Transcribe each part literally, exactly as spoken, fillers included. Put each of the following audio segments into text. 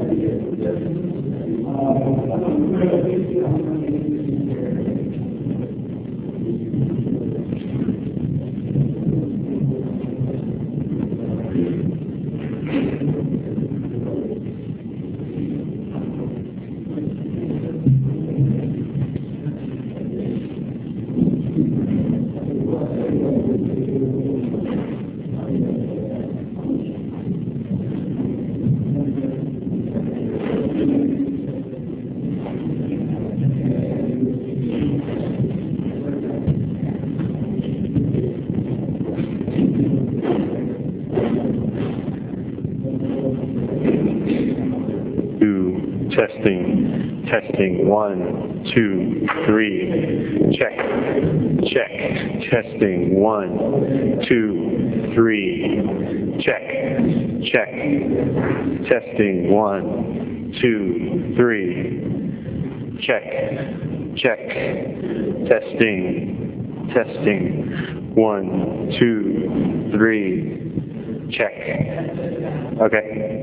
Testing, testing, one, two, three, check, check, testing, one, two, three, check, check, testing, one, two, three, check, check, testing, testing, one, two, three, check. Okay.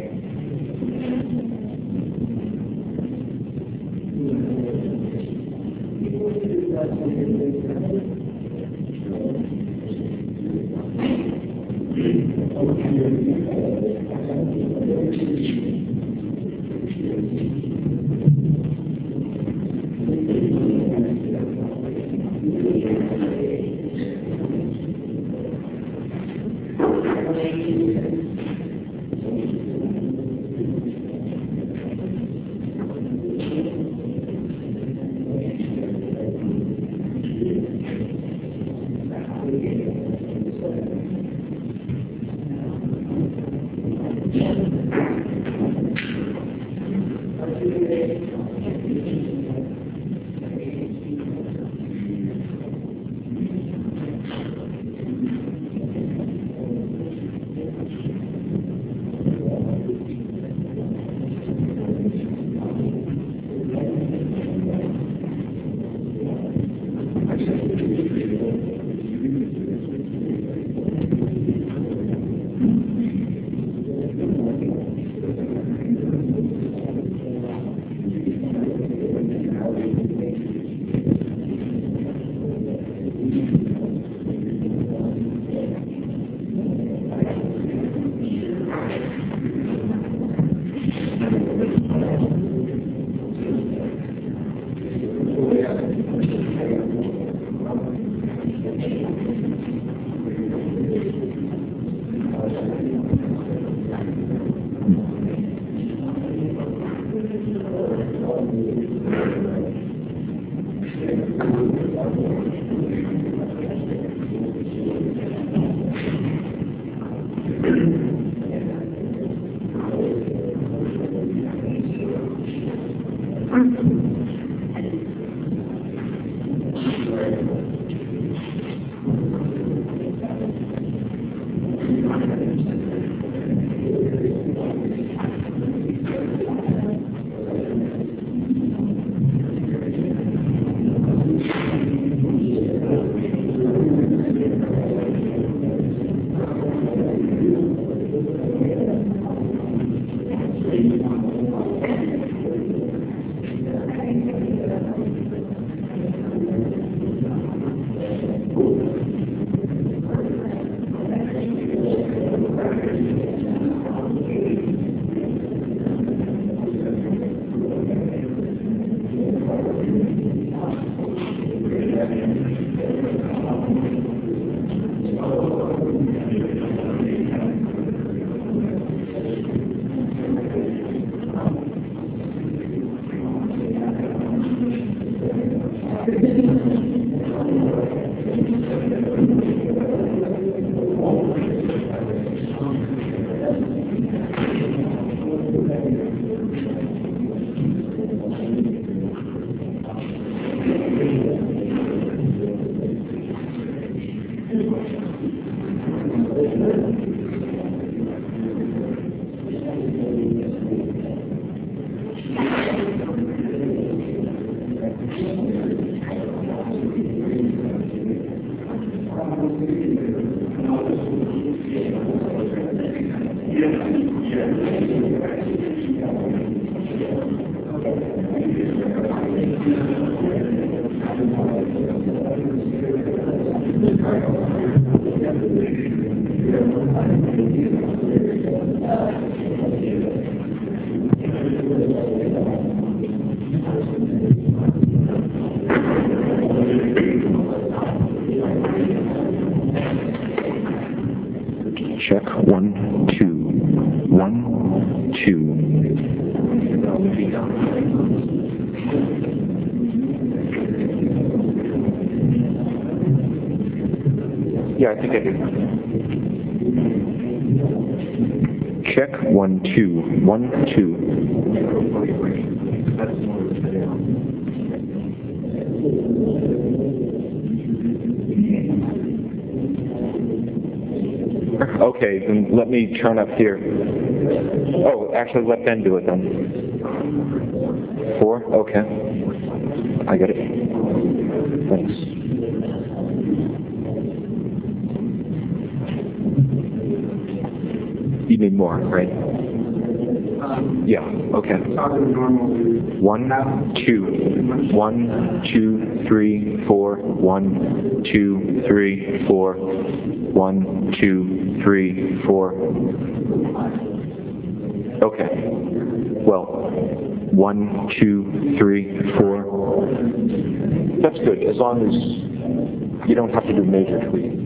Yeah, I think I did. Check one, two, one, two. Okay, then let me turn up here. Oh, actually, let Ben do it then. Four? Okay. I get it. Thanks. You need more, right? Yeah, okay. One, two, one, two, three, four, one, two, three, four, one, two, three, four. Okay. Well, one, two, three, four. That's good, as long as you don't have to do major tweaking.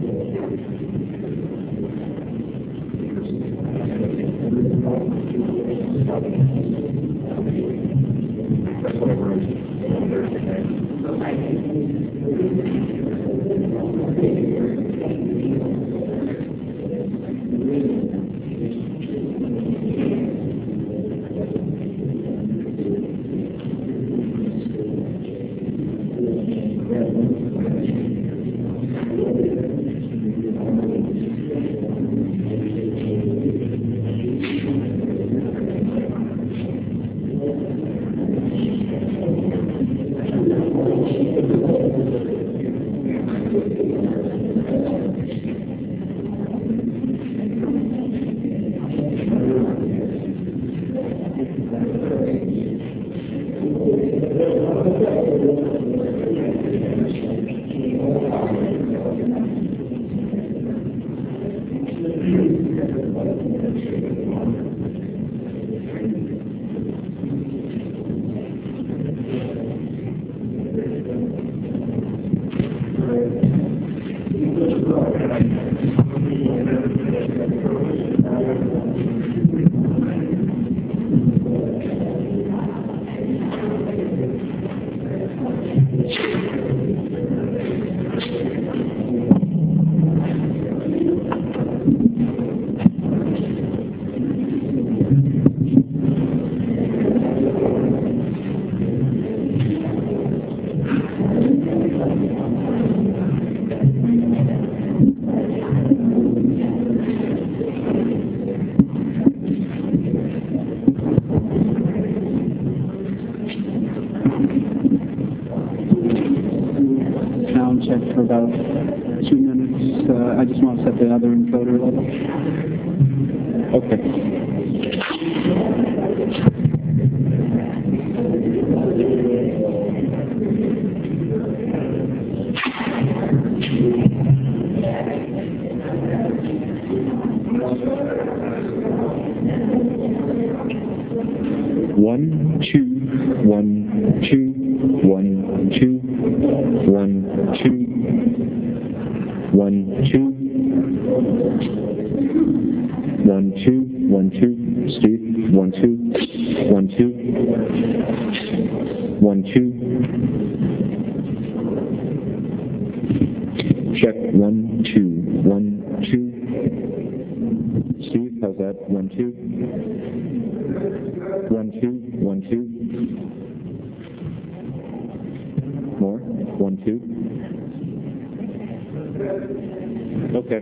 Check for about two minutes. Uh, I just want to set the other encoder level. Okay. One, two, one, two, one, two, one, two, one, two, one, two, one, two, Steve, one, two, one, two, one, two, check, one, two, one, two, Steve, how's that, one, two, one, two, one, two, more, one, two, okay.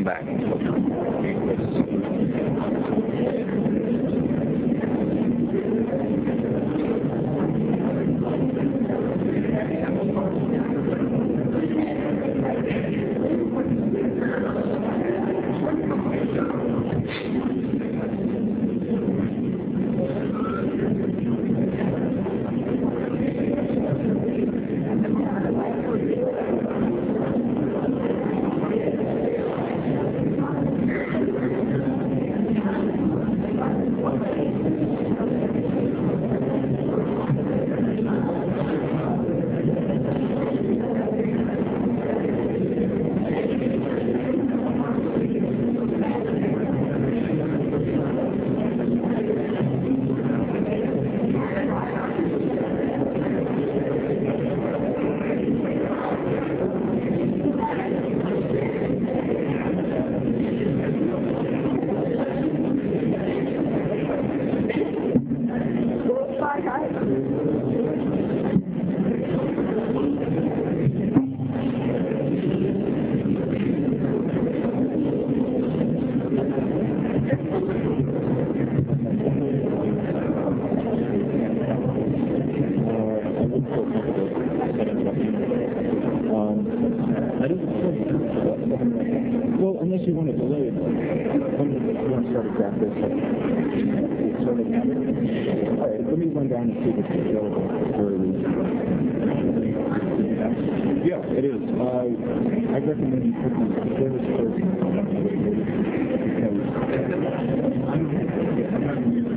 back. Well, unless you want to delay it, when you want to start a practice, sort of, all right, let me run down and see if it's available at the very least. Yeah, it is. Uh, I recommend you put the service first because I'm not going to use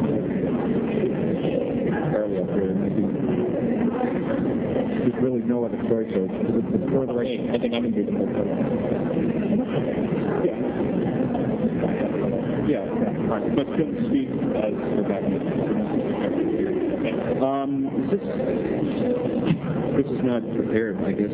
it early up here. Maybe there's really no other choice. So it's the further I, I think I'm going to do the more further. Yeah. Yeah, yeah. Right. But still speak as the back end. Um, is this, this is not prepared, I guess.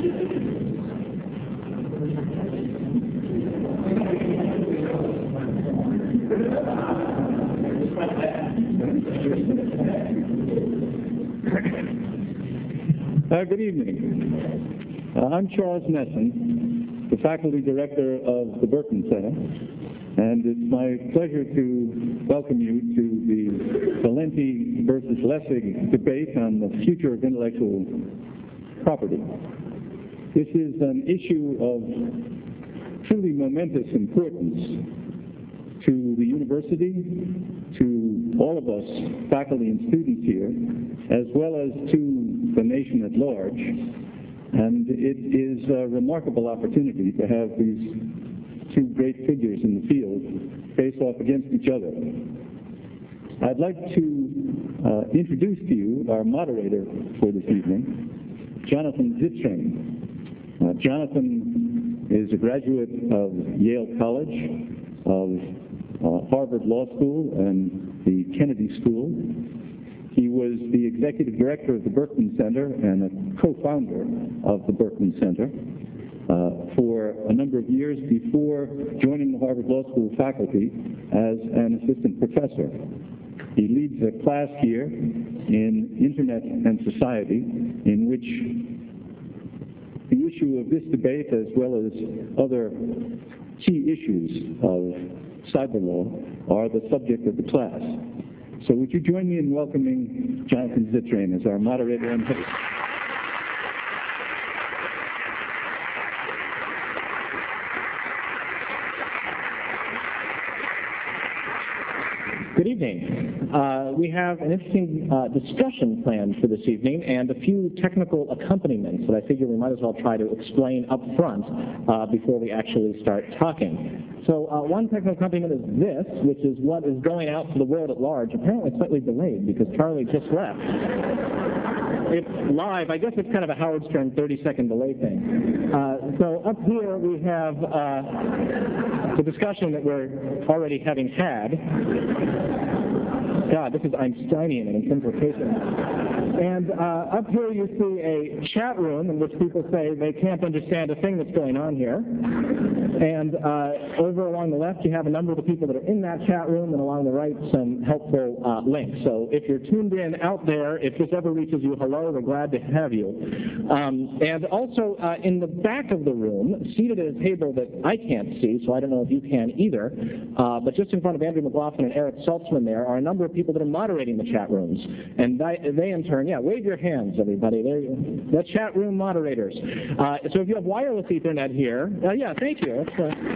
Uh, good evening. Uh, I'm Charles Nesson, the faculty director of the Berkman Center, and it's my pleasure to welcome you to the Valenti versus Lessig debate on the future of intellectual property. This is an issue of truly momentous importance to the university, to all of us, faculty and students here, as well as to the nation at large. And it is a remarkable opportunity to have these two great figures in the field face off against each other. I'd like to uh, introduce to you our moderator for this evening, Jonathan Zittrain. Uh, Jonathan is a graduate of Yale College, of uh, Harvard Law School, and the Kennedy School. He was the executive director of the Berkman Center and a co-founder of the Berkman Center uh, for a number of years before joining the Harvard Law School faculty as an assistant professor. He leads a class here in Internet and Society, in which the issue of this debate, as well as other key issues of cyber law, are the subject of the class. So would you join me in welcoming Jonathan Zittrain as our moderator and host? Good evening. Uh, we have an interesting uh, discussion planned for this evening and a few technical accompaniments that I figure we might as well try to explain up front uh, before we actually start talking. So uh, one technical accompaniment is this, which is what is going out to the world at large, apparently slightly delayed because Charlie just left. It's live. I guess it's kind of a Howard Stern thirty-second delay thing. Uh, so up here we have uh, the discussion that we're already having had. God, this is Einsteinian in its implications. And uh, up here you see a chat room in which people say they can't understand a thing that's going on here. And uh, over along the left you have a number of the people that are in that chat room, and along the right some helpful uh, links. So if you're tuned in out there, if this ever reaches you, hello, we're glad to have you. Um, and also uh, in the back of the room, seated at a table that I can't see, so I don't know if you can either, uh, but just in front of Andrew McLaughlin and Eric Saltzman there are a number of people that are moderating the chat rooms. And they, they in turn, yeah, wave your hands, everybody. They're the chat room moderators. Uh, so if you have wireless Ethernet here, uh, yeah, thank you. That's, uh,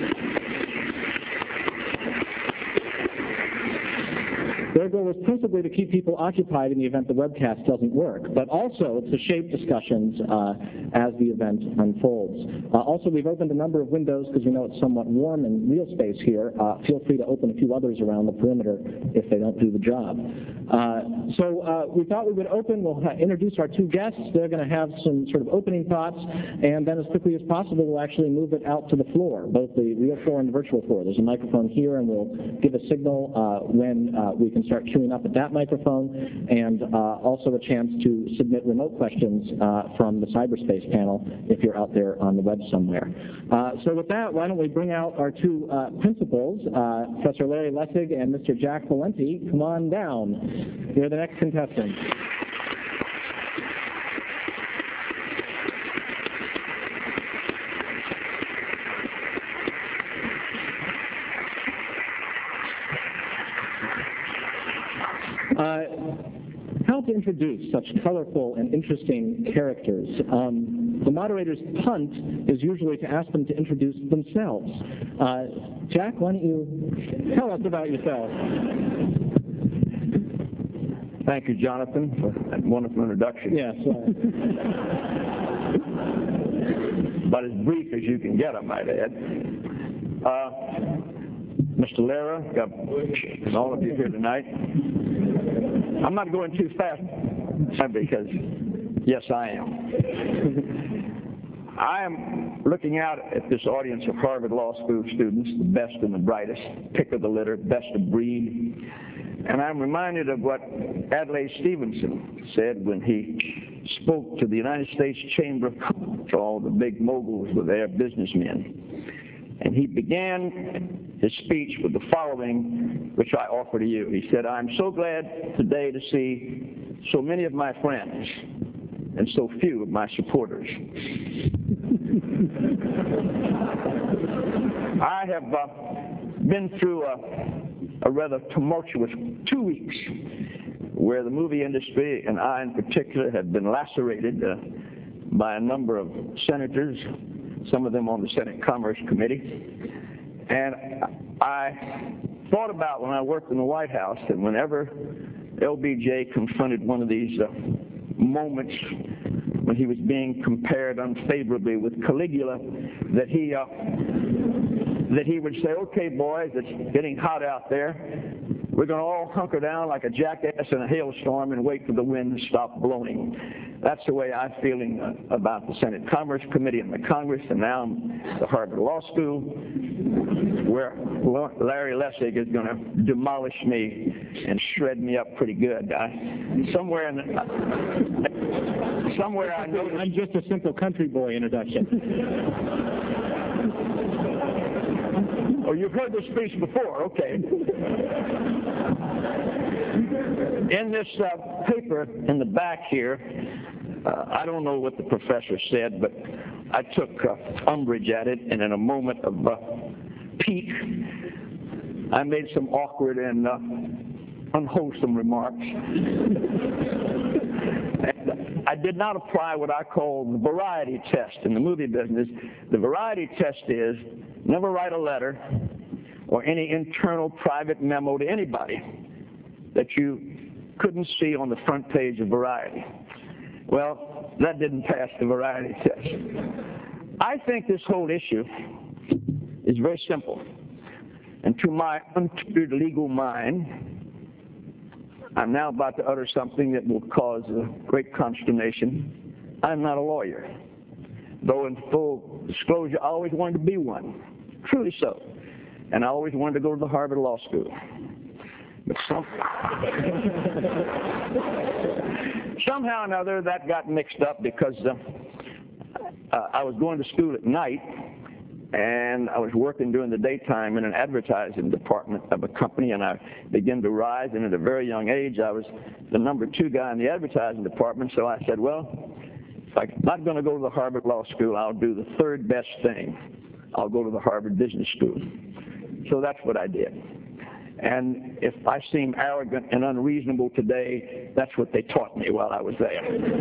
Their goal is principally to keep people occupied in the event the webcast doesn't work, but also to shape discussions uh, as the event unfolds. Uh, also, we've opened a number of windows because we know it's somewhat warm and real space here. Uh, feel free to open a few others around the perimeter if they don't do the job. Uh, so uh, we thought we would open, we'll ha- introduce our two guests. They're going to have some sort of opening thoughts, and then as quickly as possible we'll actually move it out to the floor, both the real floor and the virtual floor. There's a microphone here, and we'll give a signal uh, when uh, we can start queuing up at that microphone, and uh, also a chance to submit remote questions uh, from the cyberspace panel if you're out there on the web somewhere. Uh, so with that, why don't we bring out our two uh, principals, uh, Professor Larry Lessig and Mister Jack Valenti. Come on down. You're the next contestant. Uh, how to introduce such colorful and interesting characters? Um, the moderator's punt is usually to ask them to introduce themselves. Uh, Jack, why don't you tell us about yourself? Thank you, Jonathan, for that wonderful introduction. Yes. Uh, But as brief as you can get, I might add. Uh, Mister Lara, and all of you here tonight. I'm not going too fast because, yes, I am. I am looking out at this audience of Harvard Law School students, the best and the brightest, pick of the litter, best of breed. And I'm reminded of what Adlai Stevenson said when he spoke to the United States Chamber of Commerce. All the big moguls were there, businessmen. And he began his speech with the following, which I offer to you. He said, "I'm so glad today to see so many of my friends and so few of my supporters. I have uh, been through a, a rather tumultuous two weeks where the movie industry, and I in particular, have been lacerated uh, by a number of senators, some of them on the Senate Commerce Committee. And I thought about when I worked in the White House, and whenever L B J confronted one of these uh, moments when he was being compared unfavorably with Caligula, that he uh, that he would say, "Okay, boys, it's getting hot out there. We're going to all hunker down like a jackass in a hailstorm and wait for the wind to stop blowing." That's the way I'm feeling uh, about the Senate Commerce Committee and the Congress, and now I'm at the Harvard Law School, where Larry Lessig is going to demolish me and shred me up pretty good. I, somewhere in the, somewhere I know I'm just a simple country boy introduction. Oh, you've heard this speech before, okay. In this uh, paper in the back here, uh, I don't know what the professor said, but I took uh, umbrage at it, and in a moment of uh, pique, I made some awkward and uh, unwholesome remarks. And I did not apply what I call the variety test in the movie business. The variety test is never write a letter or any internal private memo to anybody that you couldn't see on the front page of Variety. Well, that didn't pass the variety test. I think this whole issue is very simple. And to my untutored legal mind, I'm now about to utter something that will cause a great consternation. I'm not a lawyer, though in full disclosure, I always wanted to be one. Truly so. And I always wanted to go to the Harvard Law School. But some, somehow or another, that got mixed up because uh, uh, I was going to school at night, and I was working during the daytime in an advertising department of a company, and I began to rise, and at a very young age, I was the number two guy in the advertising department, so I said, well, if I'm not going to go to the Harvard Law School, I'll do the third best thing. I'll go to the Harvard Business School. So that's what I did. And if I seem arrogant and unreasonable today, that's what they taught me while I was there.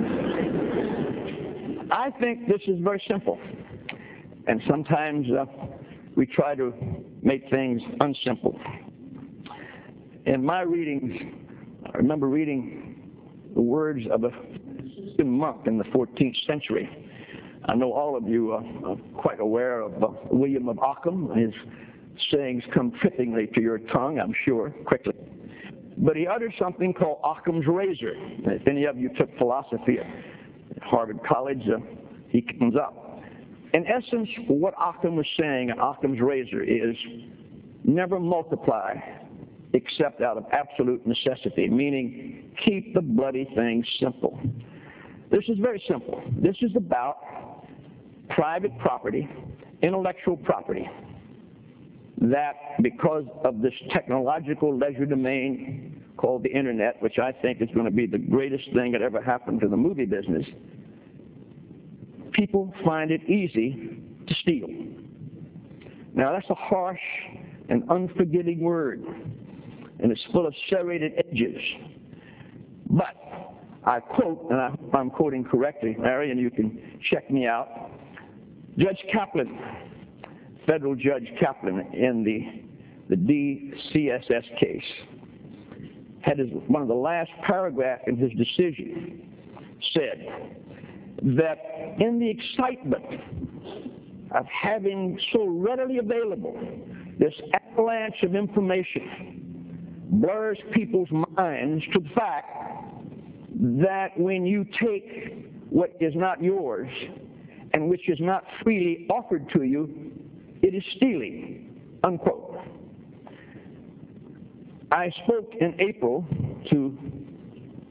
I think this is very simple. And sometimes uh, we try to make things unsimple. In my readings, I remember reading the words of a monk in the fourteenth century. I know all of you are, are quite aware of uh, William of Ockham. His sayings come trippingly to your tongue, I'm sure, quickly. But he uttered something called Occam's razor. If any of you took philosophy at Harvard College, uh, he comes up. In essence, what Occam was saying in Occam's razor is never multiply except out of absolute necessity, meaning keep the bloody thing simple. This is very simple. This is about private property, intellectual property, that because of this technological legerdemain called the internet, which I think is going to be the greatest thing that ever happened to the movie business, people find it easy to steal. Now that's a harsh and unforgiving word, and it's full of serrated edges. But I quote, and I hope I'm quoting correctly, Larry, and you can check me out, Judge Kaplan, Federal Judge Kaplan in the, the D C S S case, had his, one of the last paragraphs in his decision said that in the excitement of having so readily available this avalanche of information blurs people's minds to the fact that when you take what is not yours and which is not freely offered to you, it is stealing, unquote. I spoke in April to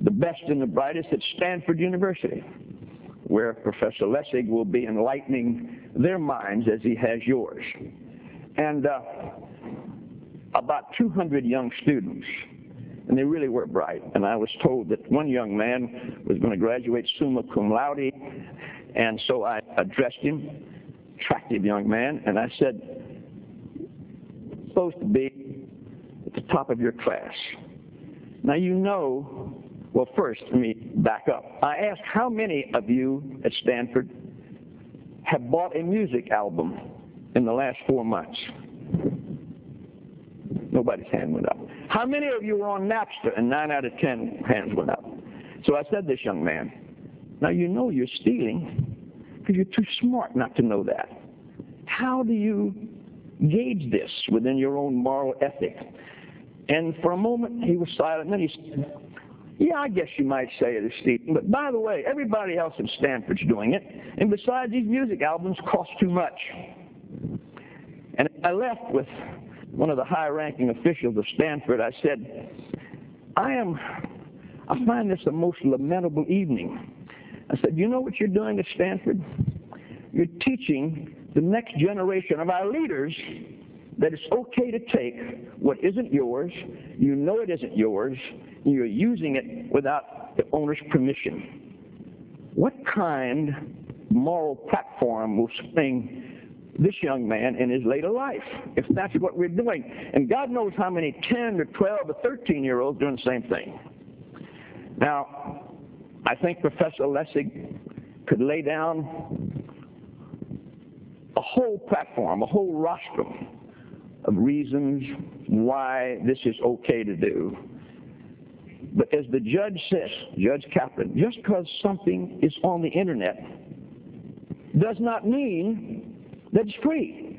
the best and the brightest at Stanford University, where Professor Lessig will be enlightening their minds as he has yours. And uh, about two hundred young students, and they really were bright. And I was told that one young man was going to graduate summa cum laude, and so I addressed him, attractive young man, and I said, supposed to be at the top of your class. Now you know, well first, let me back up. I asked how many of you at Stanford have bought a music album in the last four months? Nobody's hand went up. How many of you were on Napster? And nine out of ten hands went up. So I said to this young man, now you know you're stealing because you're too smart not to know that. How do you gauge this within your own moral ethic? And for a moment he was silent, and then he said, yeah, I guess you might say it is stealing, but by the way, everybody else in Stanford's doing it, and besides, these music albums cost too much. And I left with one of the high-ranking officials of Stanford. I said, I am, I find this a most lamentable evening. I said, you know what you're doing at Stanford? You're teaching the next generation of our leaders that it's okay to take what isn't yours, you know it isn't yours, and you're using it without the owner's permission. What kind of moral platform will swing this young man in his later life, if that's what we're doing? And God knows how many ten or twelve or thirteen year olds doing the same thing. Now, I think Professor Lessig could lay down a whole platform, a whole rostrum of reasons why this is okay to do. But as the judge says, Judge Kaplan, just because something is on the internet does not mean that it's free.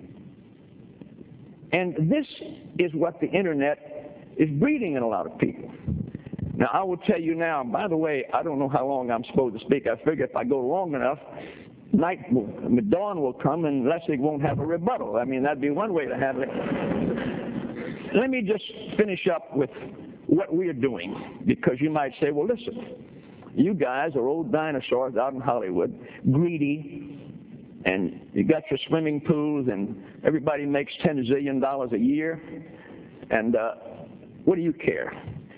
And this is what the internet is breeding in a lot of people. Now, I will tell you now, by the way, I don't know how long I'm supposed to speak. I figure if I go long enough, night will, dawn will come and Lessig won't have a rebuttal. I mean, that'd be one way to handle it. Let me just finish up with what we're doing, because you might say, well, listen, you guys are old dinosaurs out in Hollywood, greedy, and you got your swimming pools, and everybody makes ten zillion dollars a year, and uh, what do you care?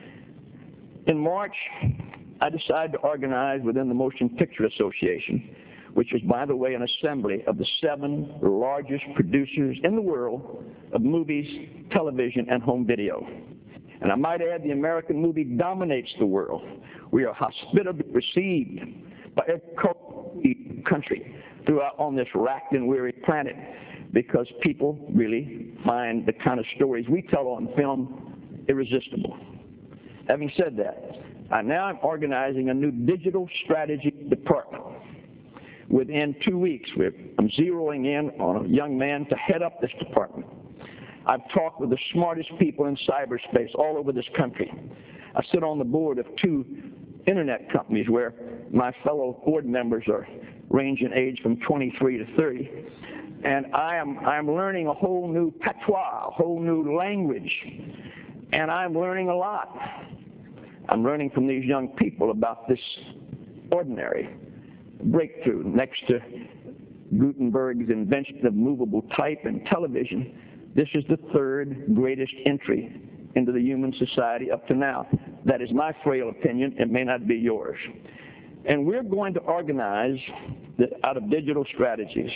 In March, I decided to organize within the Motion Picture Association, which is, by the way, an assembly of the seven largest producers in the world of movies, television, and home video. And I might add, the American movie dominates the world. We are hospitably received by every country throughout on this racked and weary planet, because people really find the kind of stories we tell on film irresistible. Having said that, I now am organizing a new digital strategy department. Within two weeks, we're, I'm zeroing in on a young man to head up this department. I've talked with the smartest people in cyberspace all over this country. I sit on the board of two internet companies where my fellow board members are range in age from twenty-three to thirty. And I am I'm learning a whole new patois, a whole new language. And I'm learning a lot. I'm learning from these young people about this ordinary breakthrough next to Gutenberg's invention of movable type and television. This is the third greatest entry into the human society up to now. That is my frail opinion. It may not be yours. And we're going to organize, the, out of digital strategies,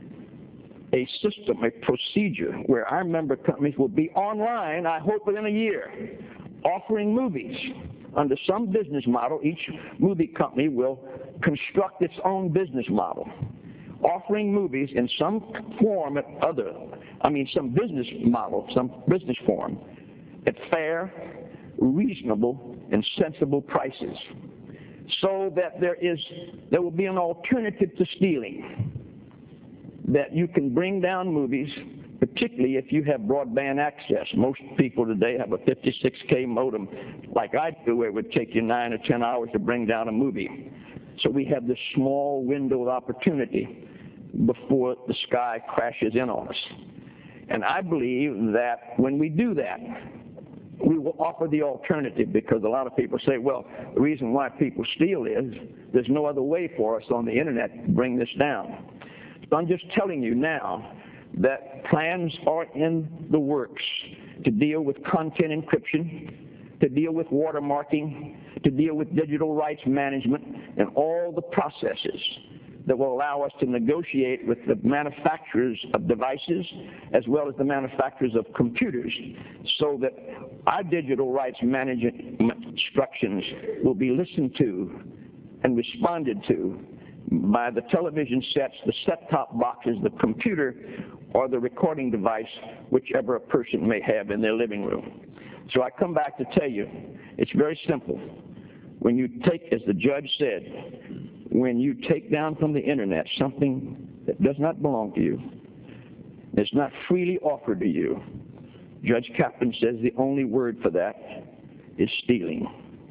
a system, a procedure where our member companies will be online, I hope within a year, offering movies under some business model. Each movie company will construct its own business model, offering movies in some form or other, I mean some business model, some business form, at fair, reasonable, and sensible prices, so that there is there will be an alternative to stealing, that you can bring down movies, particularly if you have broadband access. Most people today have a fifty-six K modem like I do, where it would take you nine or ten hours to bring down a movie. So we have this small window of opportunity before the sky crashes in on us. And I believe that when we do that, we will offer the alternative, because a lot of people say, well, the reason why people steal is there's no other way for us on the internet to bring this down. So I'm just telling you now that plans are in the works to deal with content encryption, to deal with watermarking, to deal with digital rights management, and all the processes that will allow us to negotiate with the manufacturers of devices as well as the manufacturers of computers, so that our digital rights management instructions will be listened to and responded to by the television sets, the set-top boxes, the computer, or the recording device, whichever a person may have in their living room. So I come back to tell you, it's very simple. When you take, as the judge said, when you take down from the internet something that does not belong to you, it's not freely offered to you, Judge Kaplan says the only word for that is stealing.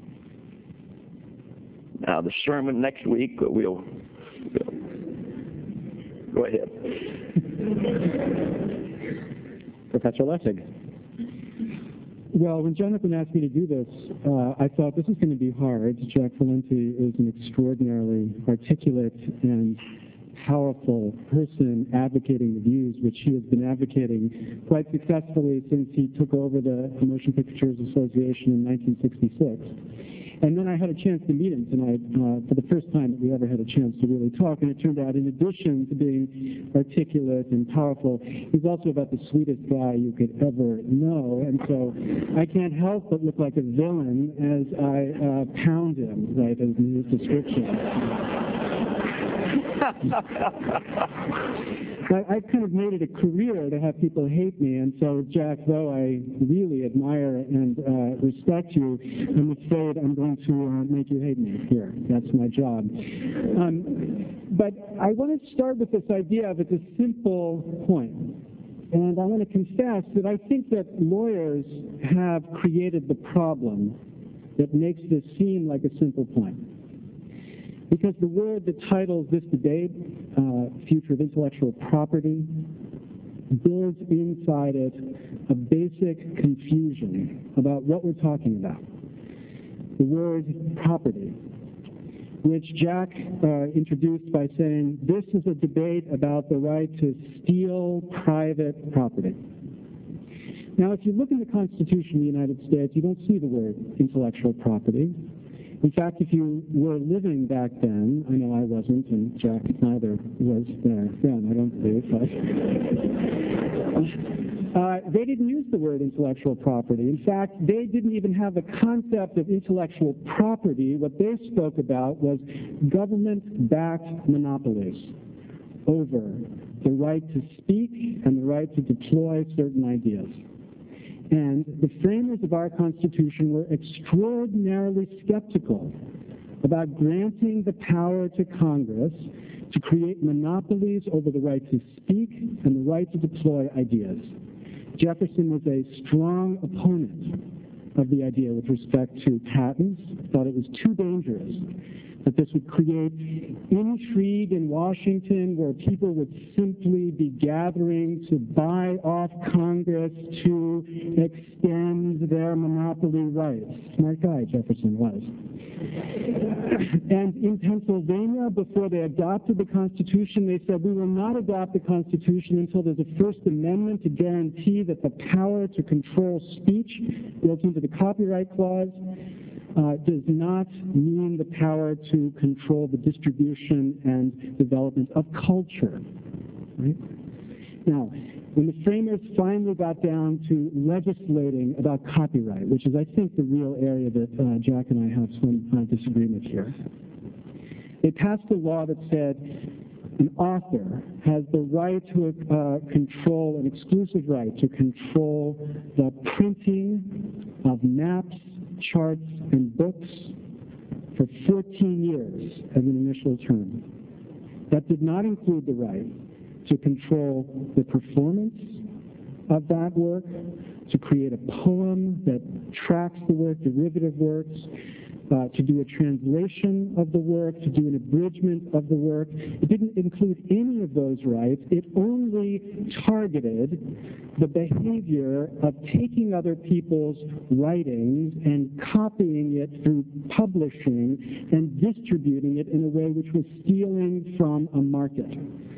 Now, the sermon next week, we'll, we'll go ahead. Professor Lessig. Well, when Jonathan asked me to do this, uh, I thought this is going to be hard. Jack Valenti is an extraordinarily articulate and powerful person advocating the views which he has been advocating quite successfully since he took over the Motion Pictures Association in nineteen sixty-six. And then I had a chance to meet him tonight uh, for the first time that we ever had a chance to really talk. And it turned out, in addition to being articulate and powerful, he's also about the sweetest guy you could ever know. And so I can't help but look like a villain as I uh, pound him, right, as in his description. I, I've kind of made it a career to have people hate me, and so, Jack, though I really admire and uh, respect you, I'm afraid I'm going to uh, make you hate me here. That's my job. Um, but I want to start with this idea of it's a simple point. And I want to confess that I think that lawyers have created the problem that makes this seem like a simple point. Because the word that titles this debate, uh, Future of Intellectual Property, builds inside it a basic confusion about what we're talking about. The word property, which Jack uh, introduced by saying, this is a debate about the right to steal private property. Now, if you look in the Constitution of the United States, you don't see the word intellectual property. In fact, if you were living back then, I know I wasn't, and Jack neither was there then, I don't believe, but uh, they didn't use the word intellectual property. In fact, they didn't even have a concept of intellectual property. What they spoke about was government-backed monopolies over the right to speak and the right to deploy certain ideas. And the framers of our Constitution were extraordinarily skeptical about granting the power to Congress to create monopolies over the right to speak and the right to deploy ideas. Jefferson was a strong opponent of the idea with respect to patents, thought it was too dangerous, that this would create intrigue in Washington where people would simply be gathering to buy off Congress to extend their monopoly rights. Smart guy, Jefferson was. And in Pennsylvania, before they adopted the Constitution, they said, we will not adopt the Constitution until there's a First Amendment to guarantee that the power to control speech built into the Copyright Clause Uh, does not mean the power to control the distribution and development of culture. Right? Now, when the framers finally got down to legislating about copyright, which is, I think, the real area that uh, Jack and I have some uh, disagreement here, they passed a law that said an author has the right to uh, control, an exclusive right to control the printing of maps, charts, and books for fourteen years as an initial term. That did not include the right to control the performance of that work, to create a poem that tracks the work, derivative works, uh, to do a translation of the work, to do an abridgment of the work. It didn't include any of those rights. It only targeted the behavior of taking other people's writings and copying it through publishing and distributing it in a way which was stealing from a market.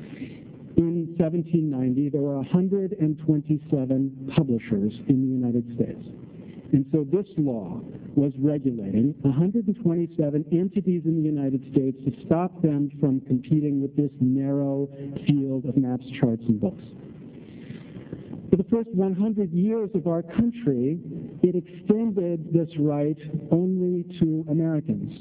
In seventeen ninety, there were one hundred twenty-seven publishers in the United States. And so this law was regulating one hundred twenty-seven entities in the United States to stop them from competing with this narrow field of maps, charts, and books. For the first one hundred years of our country, it extended this right only to Americans.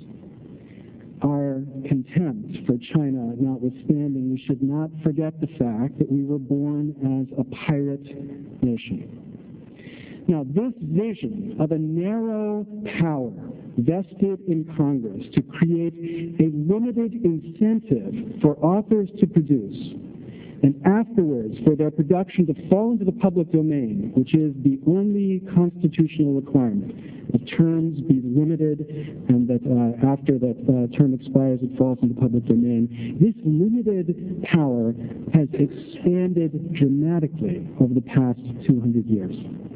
Our contempt for China notwithstanding, we should not forget the fact that we were born as a pirate nation. Now, this vision of a narrow power vested in Congress to create a limited incentive for authors to produce, and afterwards for their production to fall into the public domain, which is the only constitutional requirement, that terms be limited and that uh, after that uh, term expires it falls into the public domain. This limited power has expanded dramatically over the past two hundred years.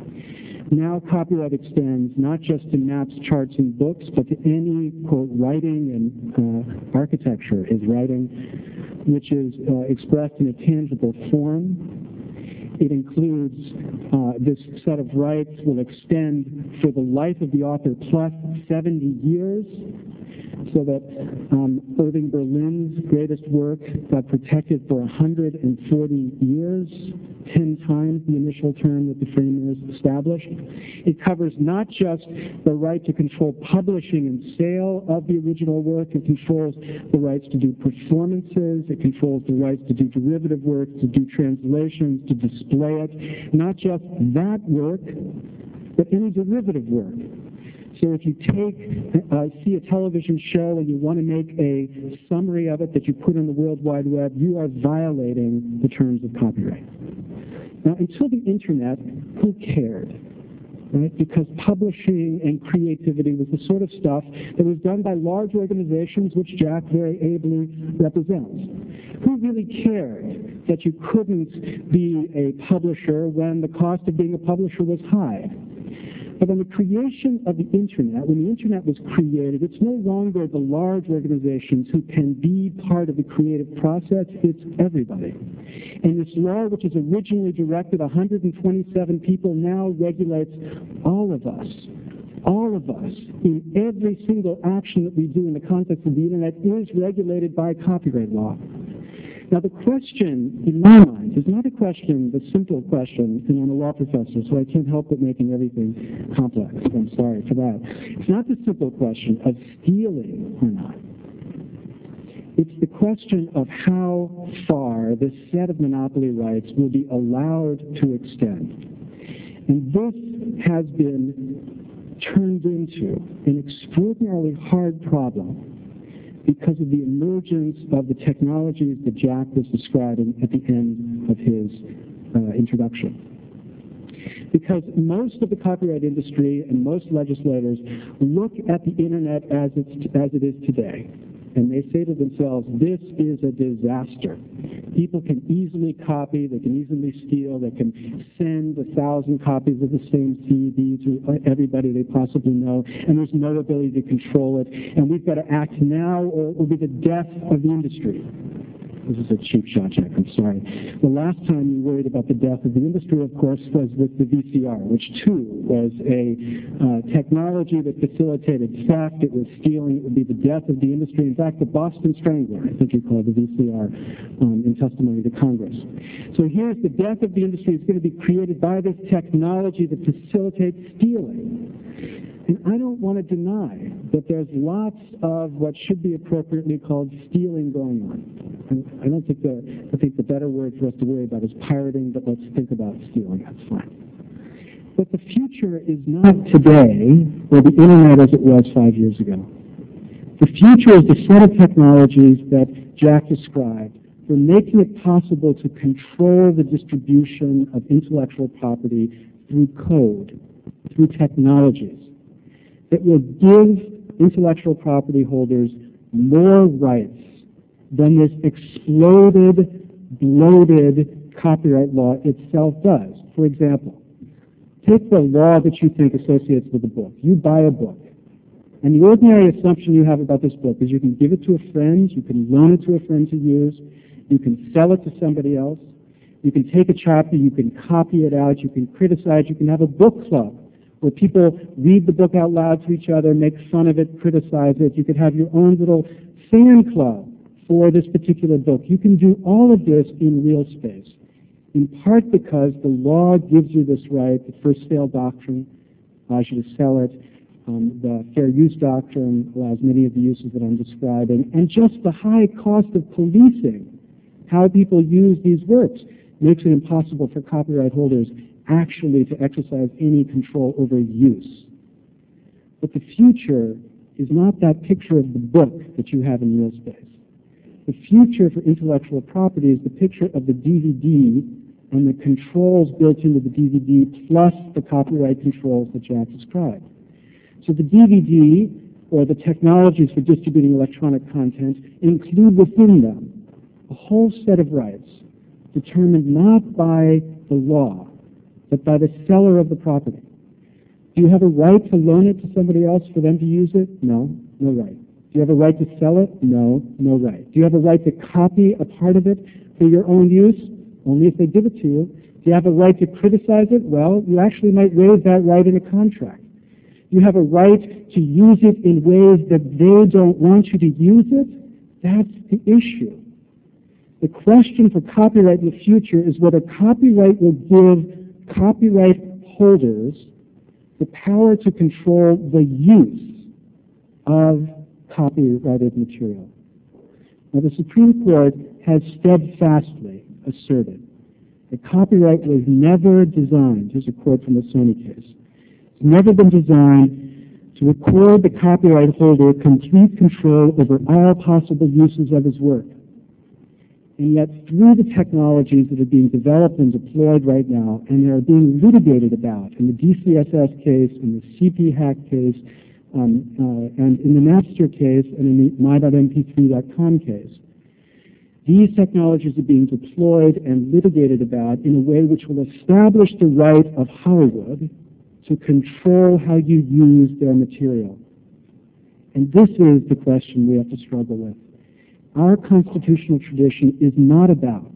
Now copyright extends not just to maps, charts, and books, but to any, quote, writing, and uh, architecture is writing, which is uh, expressed in a tangible form. It includes uh, this set of rights will extend for the life of the author plus seventy years, so that um, Irving Berlin's greatest work got protected for one hundred forty years, ten times the initial term that the framers established. It covers not just the right to control publishing and sale of the original work, it controls the rights to do performances, it controls the rights to do derivative work, to do translations, to display it, not just that work, but any derivative work. So if you take, uh, see a television show and you want to make a summary of it that you put on the World Wide Web, you are violating the terms of copyright. Now, until the internet, who cared? Right? Because publishing and creativity was the sort of stuff that was done by large organizations, which Jack very ably represents. Who really cared that you couldn't be a publisher when the cost of being a publisher was high? But on the creation of the internet, when the internet was created, it's no longer the large organizations who can be part of the creative process, it's everybody. And this law, which is originally directed at one hundred twenty-seven people, now regulates all of us. All of us, in every single action that we do in the context of the internet, is regulated by copyright law. Now, the question, in my mind, is not a question, the simple question, and I'm a law professor, so I can't help but making everything complex. I'm sorry for that. It's not the simple question of stealing or not. It's the question of how far this set of monopoly rights will be allowed to extend. And this has been turned into an extraordinarily hard problem because of the emergence of the technologies that Jack was describing at the end of his uh, introduction. Because most of the copyright industry and most legislators look at the internet as, it's, as it is today, and they say to themselves, this is a disaster. People can easily copy, they can easily steal, they can send a thousand copies of the same C D to everybody they possibly know, and there's no ability to control it, and we've got to act now or it will be the death of the industry. This is a cheap shot, Jack, I'm sorry. The last time we worried about the death of the industry, of course, was with the V C R, which too was a uh, technology that facilitated theft. It was stealing. It would be the death of the industry. In fact, the Boston Strangler, I think you called the V C R um, in testimony to Congress. So here's the death of the industry is going to be created by this technology that facilitates stealing. And I don't want to deny that there's lots of what should be appropriately called stealing going on. I don't think the, I think the better word for us to worry about is pirating, but let's think about stealing. That's fine. But the future is not today or the internet as it was five years ago. The future is the set of technologies that Jack described for making it possible to control the distribution of intellectual property through code, through technologies that will give intellectual property holders more rights than this exploded, bloated copyright law itself does. For example, take the law that you think associates with a book. You buy a book, and the ordinary assumption you have about this book is you can give it to a friend, you can loan it to a friend to use, you can sell it to somebody else, you can take a chapter, you can copy it out, you can criticize, you can have a book club where people read the book out loud to each other, make fun of it, criticize it. You could have your own little fan club for this particular book. You can do all of this in real space, in part because the law gives you this right. The first sale doctrine allows you to sell it. Um, the fair use doctrine allows many of the uses that I'm describing. And just the high cost of policing how people use these works makes it impossible for copyright holders actually to exercise any control over use. But the future is not that picture of the book that you have in real space. The future for intellectual property is the picture of the D V D and the controls built into the D V D plus the copyright controls that Jack described. So the D V D, or the technologies for distributing electronic content, include within them a whole set of rights determined not by the law, but by the seller of the property. Do you have a right to loan it to somebody else for them to use it? No, no right. Do you have a right to sell it? No, no right. Do you have a right to copy a part of it for your own use? Only if they give it to you. Do you have a right to criticize it? Well, you actually might raise that right in a contract. You have a right to use it in ways that they don't want you to use it? That's the issue. The question for copyright in the future is whether copyright will give copyright holders the power to control the use of copyrighted material. Now, the Supreme Court has steadfastly asserted that copyright was never designed, here's a quote from the Sony case, it's never been designed to accord the copyright holder complete control over all possible uses of his work. And yet, through the technologies that are being developed and deployed right now, and they are being litigated about in the D C S S case, in the C P hack case, um, uh, and in the Napster case, and in the my dot M P three dot com case, these technologies are being deployed and litigated about in a way which will establish the right of Hollywood to control how you use their material. And this is the question we have to struggle with. Our constitutional tradition is not about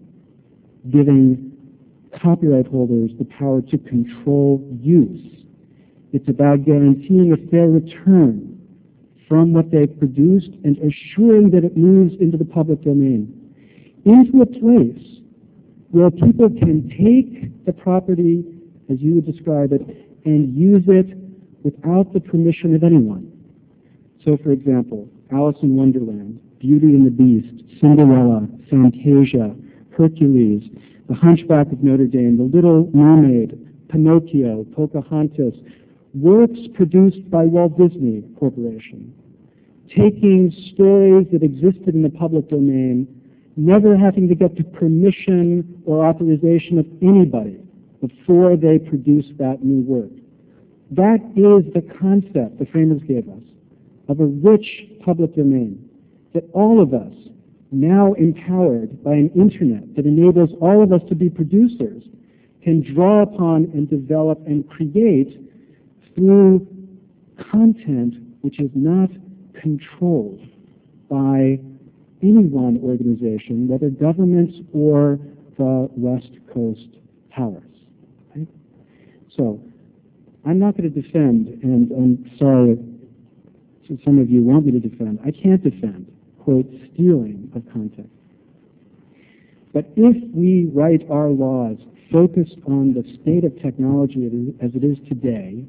giving copyright holders the power to control use. It's about guaranteeing a fair return from what they've produced and assuring that it moves into the public domain, into a place where people can take the property, as you would describe it, and use it without the permission of anyone. So, for example, Alice in Wonderland, Beauty and the Beast, Cinderella, Fantasia, Hercules, The Hunchback of Notre Dame, The Little Mermaid, Pinocchio, Pocahontas, works produced by Walt Disney Corporation, taking stories that existed in the public domain, never having to get the permission or authorization of anybody before they produce that new work. That is the concept the framers gave us of a rich public domain that all of us, now empowered by an internet that enables all of us to be producers, can draw upon and develop and create through content which is not controlled by any one organization, whether governments or the West Coast powers. Right? So, I'm not going to defend, and I'm sorry if some of you want me to defend, I can't defend, quote, stealing of content. But if we write our laws focused on the state of technology as it is today,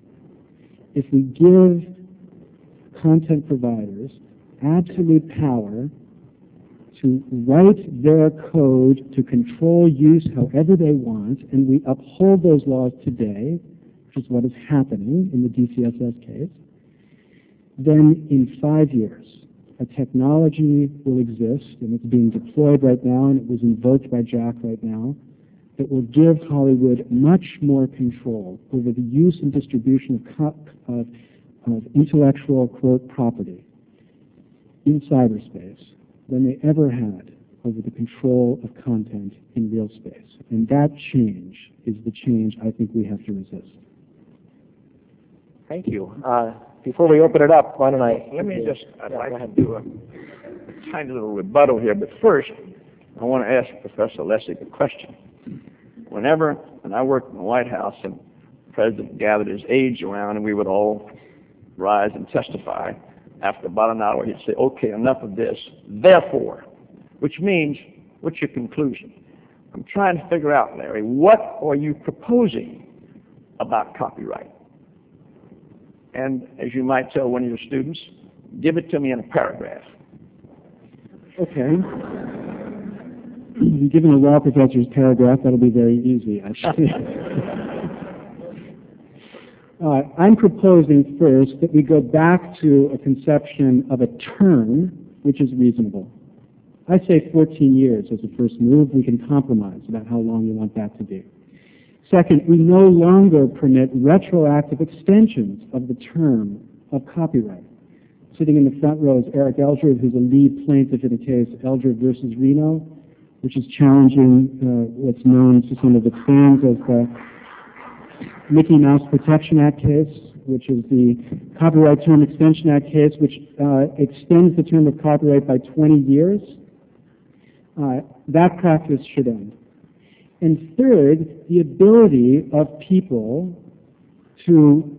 if we give content providers absolute power to write their code to control use however they want, and we uphold those laws today, which is what is happening in the D C S S case, then in five years, a technology will exist, and it's being deployed right now, and it was invoked by Jack right now, that will give Hollywood much more control over the use and distribution of, co of of intellectual, quote, property in cyberspace than they ever had over the control of content in real space. And that change is the change I think we have to resist. Thank you. Uh, before we open it up, why don't I... Let me just, I'd yeah, like to do a tiny little rebuttal here, but first, I want to ask Professor Lessig a question. Whenever, when I worked in the White House and the President gathered his aides around and we would all rise and testify, after about an hour he'd say, okay, enough of this, therefore, which means, what's your conclusion? I'm trying to figure out, Larry, what are you proposing about copyright? And as you might tell one of your students, give it to me in a paragraph. Okay. Given a law professor's paragraph, that'll be very easy, actually. uh, I'm proposing first that we go back to a conception of a term which is reasonable. I say fourteen years as a first move. We can compromise about how long we want that to be. Second, we no longer permit retroactive extensions of the term of copyright. Sitting in the front row is Eric Eldred, who's a lead plaintiff in the case Eldred versus Reno, which is challenging uh, what's known to some of the fans as the Mickey Mouse Protection Act case, which is the Copyright Term Extension Act case, which uh, extends the term of copyright by twenty years. Uh, that practice should end. And third, the ability of people to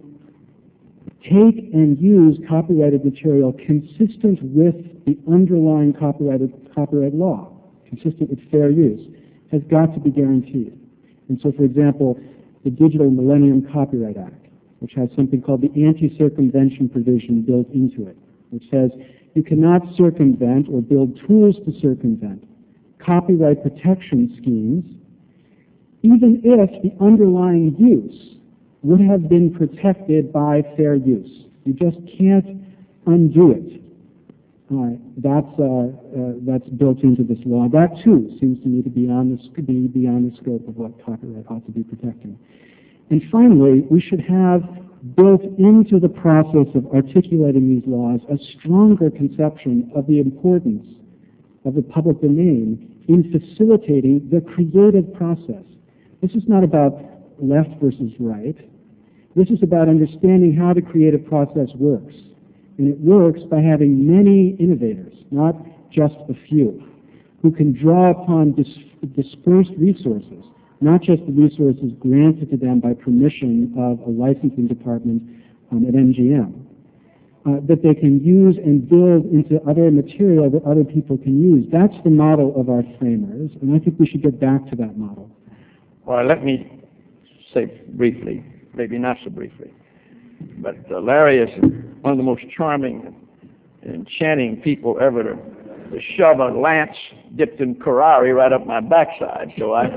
take and use copyrighted material consistent with the underlying copyrighted copyright law, consistent with fair use, has got to be guaranteed. And so, for example, the Digital Millennium Copyright Act, which has something called the anti-circumvention provision built into it, which says you cannot circumvent or build tools to circumvent copyright protection schemes, even if the underlying use would have been protected by fair use. You just can't undo it. Uh, that's, uh, uh, that's built into this law. That, too, seems to me to be beyond the, be beyond the scope of what copyright ought to be protecting. And finally, we should have built into the process of articulating these laws a stronger conception of the importance of the public domain in facilitating the creative process. This is not about left versus right. This is about understanding how the creative process works. And it works by having many innovators, not just a few, who can draw upon dis dispersed resources, not just the resources granted to them by permission of a licensing department um, at M G M, uh, that they can use and build into other material that other people can use. That's the model of our framers, and I think we should get back to that model. Well, let me say briefly, maybe not so briefly, but uh, Larry is one of the most charming and enchanting people ever to, to shove a lance dipped in curare right up my backside. So I,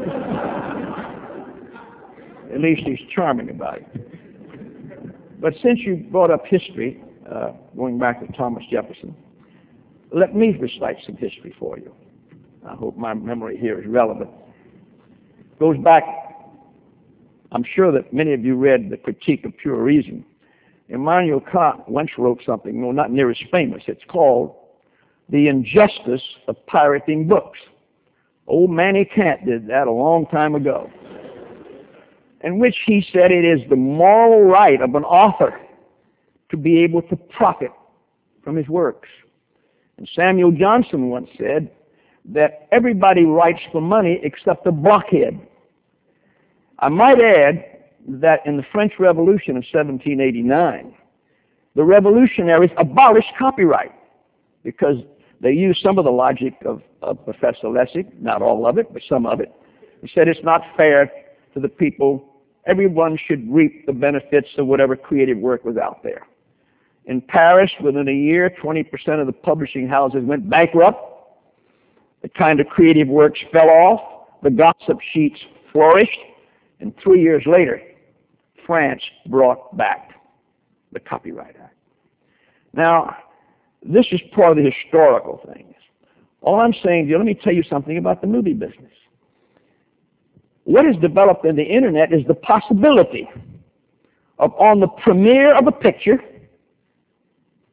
at least he's charming about it. But since you brought up history, uh, going back to Thomas Jefferson, let me recite some history for you. I hope my memory here is relevant. It goes back, I'm sure that many of you read The Critique of Pure Reason. Immanuel Kant once wrote something, no, not near as famous. It's called The Injustice of Pirating Books. Old Manny Kant did that a long time ago, in which he said it is the moral right of an author to be able to profit from his works. And Samuel Johnson once said that everybody writes for money except the blockhead. I might add that in the French Revolution of seventeen eighty-nine, the revolutionaries abolished copyright because they used some of the logic of, of Professor Lessig, not all of it, but some of it. He said it's not fair to the people. Everyone should reap the benefits of whatever creative work was out there. In Paris, within a year, twenty percent of the publishing houses went bankrupt. The kind of creative works fell off. The gossip sheets flourished. And three years later, France brought back the Copyright Act. Now, this is part of the historical things. All I'm saying to you, let me tell you something about the movie business. What is developed in the internet is the possibility of, on the premiere of a picture,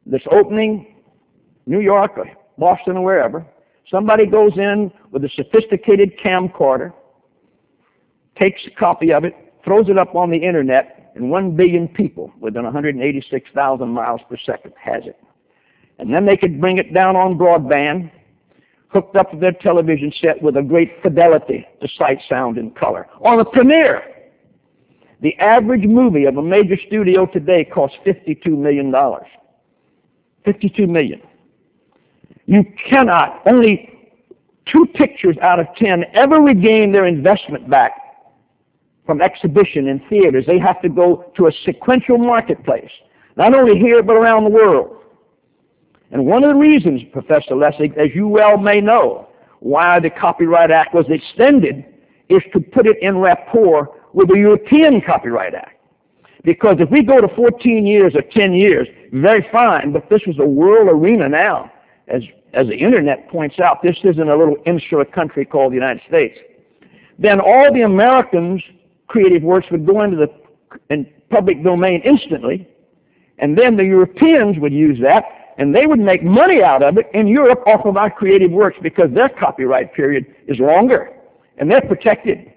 that's opening, New York or Boston or wherever, somebody goes in with a sophisticated camcorder, takes a copy of it, throws it up on the internet, and one billion people within one hundred eighty-six thousand miles per second has it. And then they could bring it down on broadband, hooked up to their television set with a great fidelity to sight, sound, and color. On the premiere, the average movie of a major studio today costs fifty-two million dollars. fifty-two million dollars. You cannot, only two pictures out of ten ever regain their investment back from exhibition in theaters. They have to go to a sequential marketplace, not only here but around the world. And one of the reasons, Professor Lessig, as you well may know, why the Copyright Act was extended is to put it in rapport with the European Copyright Act. Because if we go to fourteen years or ten years, very fine, but this is a world arena now. As, as the internet points out, this isn't a little insular country called the United States. Then all the Americans' creative works would go into the in public domain instantly, and then the Europeans would use that, and they would make money out of it in Europe off of our creative works because their copyright period is longer, and they're protected.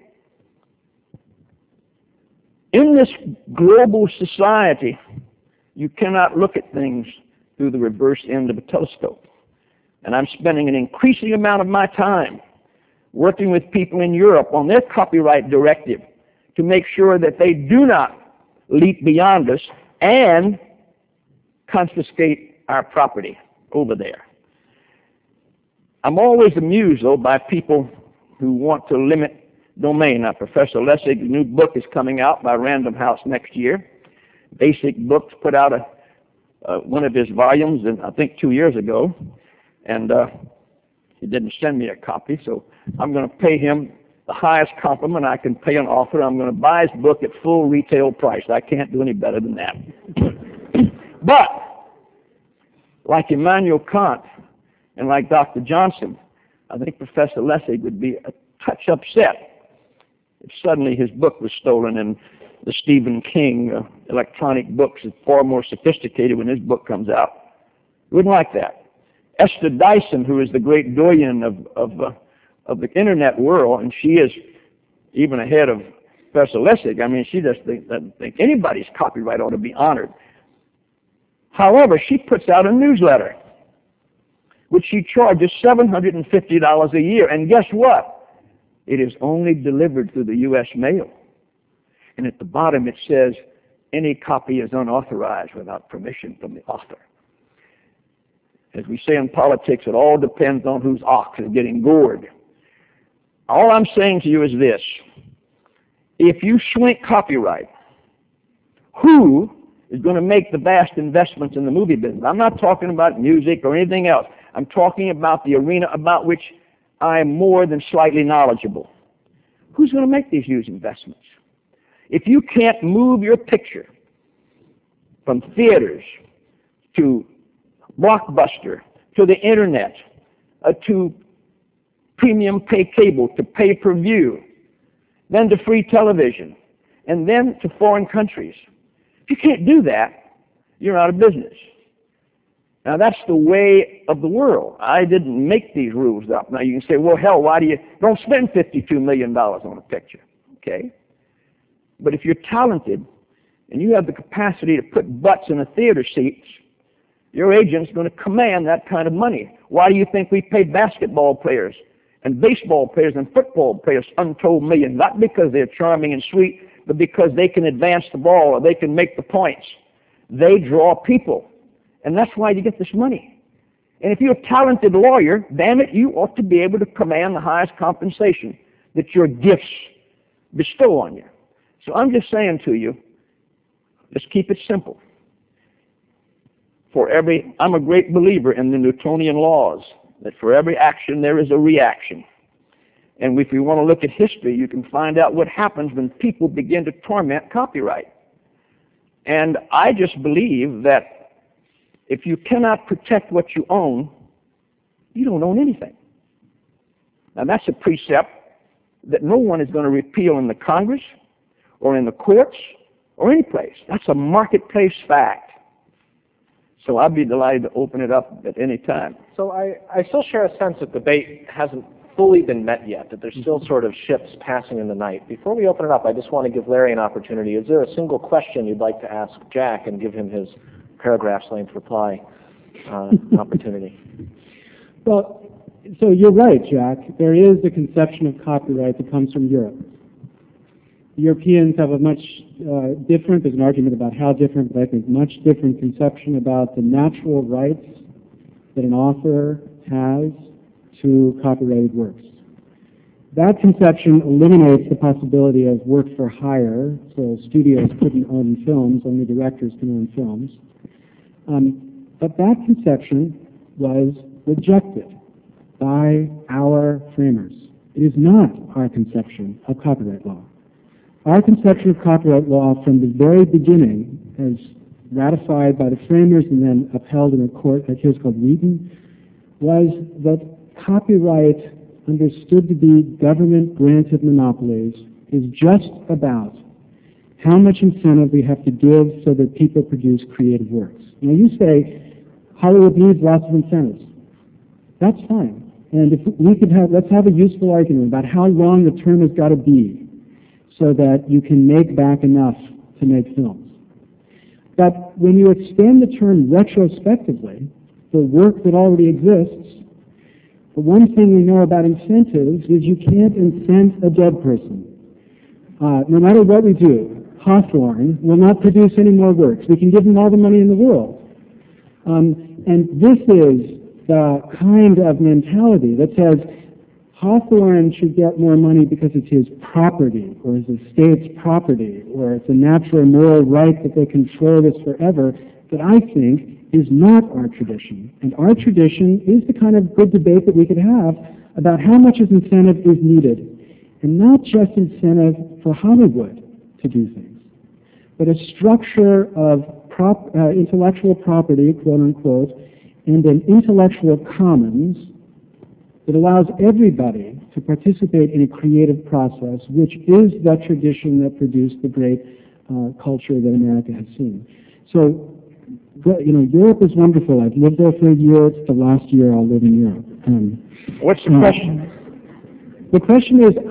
In this global society, you cannot look at things through the reverse end of a telescope. And I'm spending an increasing amount of my time working with people in Europe on their copyright directive to make sure that they do not leap beyond us and confiscate our property over there. I'm always amused, though, by people who want to limit domain. Now, Professor Lessig's new book is coming out by Random House next year. Basic Books put out a, uh, one of his volumes, and I think two years ago, and uh, he didn't send me a copy, so I'm going to pay him the highest compliment I can pay an author. I'm going to buy his book at full retail price. I can't do any better than that. But, like Immanuel Kant and like Doctor Johnson, I think Professor Lessig would be a touch upset if suddenly his book was stolen and the Stephen King uh, electronic books is far more sophisticated when his book comes out. He wouldn't like that. Esther Dyson, who is the great doyen of, of, uh, of the internet world, and she is even ahead of Professor Lessig. I mean, she just think, doesn't think anybody's copyright ought to be honored. However, she puts out a newsletter, which she charges seven hundred fifty dollars a year. And guess what? It is only delivered through the U S mail. And at the bottom it says, any copy is unauthorized without permission from the author. As we say in politics, it all depends on whose ox is getting gored. All I'm saying to you is this. If you shrink copyright, who is going to make the vast investments in the movie business? I'm not talking about music or anything else. I'm talking about the arena about which I am more than slightly knowledgeable. Who's going to make these huge investments? If you can't move your picture from theaters to Blockbuster, to the internet, uh, to premium pay cable, to pay-per-view, then to free television, and then to foreign countries. If you can't do that, you're out of business. Now, that's the way of the world. I didn't make these rules up. Now, you can say, well, hell, why do you, don't spend fifty-two million dollars on a picture, okay? But if you're talented and you have the capacity to put butts in the theater seats, your agent's going to command that kind of money. Why do you think we pay basketball players and baseball players and football players untold millions? Not because they're charming and sweet, but because they can advance the ball or they can make the points. They draw people. And that's why you get this money. And if you're a talented lawyer, damn it, you ought to be able to command the highest compensation that your gifts bestow on you. So I'm just saying to you, let's keep it simple. For every, I'm a great believer in the Newtonian laws, that for every action there is a reaction. And if you want to look at history, you can find out what happens when people begin to torment copyright. And I just believe that if you cannot protect what you own, you don't own anything. Now that's a precept that no one is going to repeal in the Congress or in the courts or any place. That's a marketplace fact. So I'd be delighted to open it up at any time. So I, I still share a sense that debate hasn't fully been met yet, that there's still sort of ships passing in the night. Before we open it up, I just want to give Larry an opportunity. Is there a single question you'd like to ask Jack and give him his paragraph's length reply uh, opportunity? Well, so you're right, Jack. There is a conception of copyright that comes from Europe. The Europeans have a much uh, different, there's an argument about how different, but I think much different conception about the natural rights that an author has to copyrighted works. That conception eliminates the possibility of work for hire, so studios couldn't own films, only directors can own films. Um, but that conception was rejected by our framers. It is not our conception of copyright law. Our conception of copyright law from the very beginning, as ratified by the framers and then upheld in a court that case called Wheaton, was that copyright, understood to be government-granted monopolies, is just about how much incentive we have to give so that people produce creative works. Now you say Hollywood needs lots of incentives. That's fine. And if we could have, let's have a useful argument about how long the term has got to be so that you can make back enough to make films. But when you extend the term retrospectively for work that already exists, the one thing we know about incentives is you can't incent a dead person. Uh, no matter what we do, Hawthorne will not produce any more works. We can give him all the money in the world. Um, and this is the kind of mentality that says Hawthorne should get more money because it's his property, or his estate's property, or it's a natural moral right that they control this forever, that I think is not our tradition. And our tradition is the kind of good debate that we could have about how much of incentive is needed. And not just incentive for Hollywood to do things, but a structure of prop, uh, intellectual property, quote unquote, and an intellectual commons that allows everybody to participate in a creative process, which is the tradition that produced the great uh, culture that America has seen. So, you know, Europe is wonderful. I've lived there for a year. It's the last year I'll live in Europe. Um, What's the uh, question? The question is,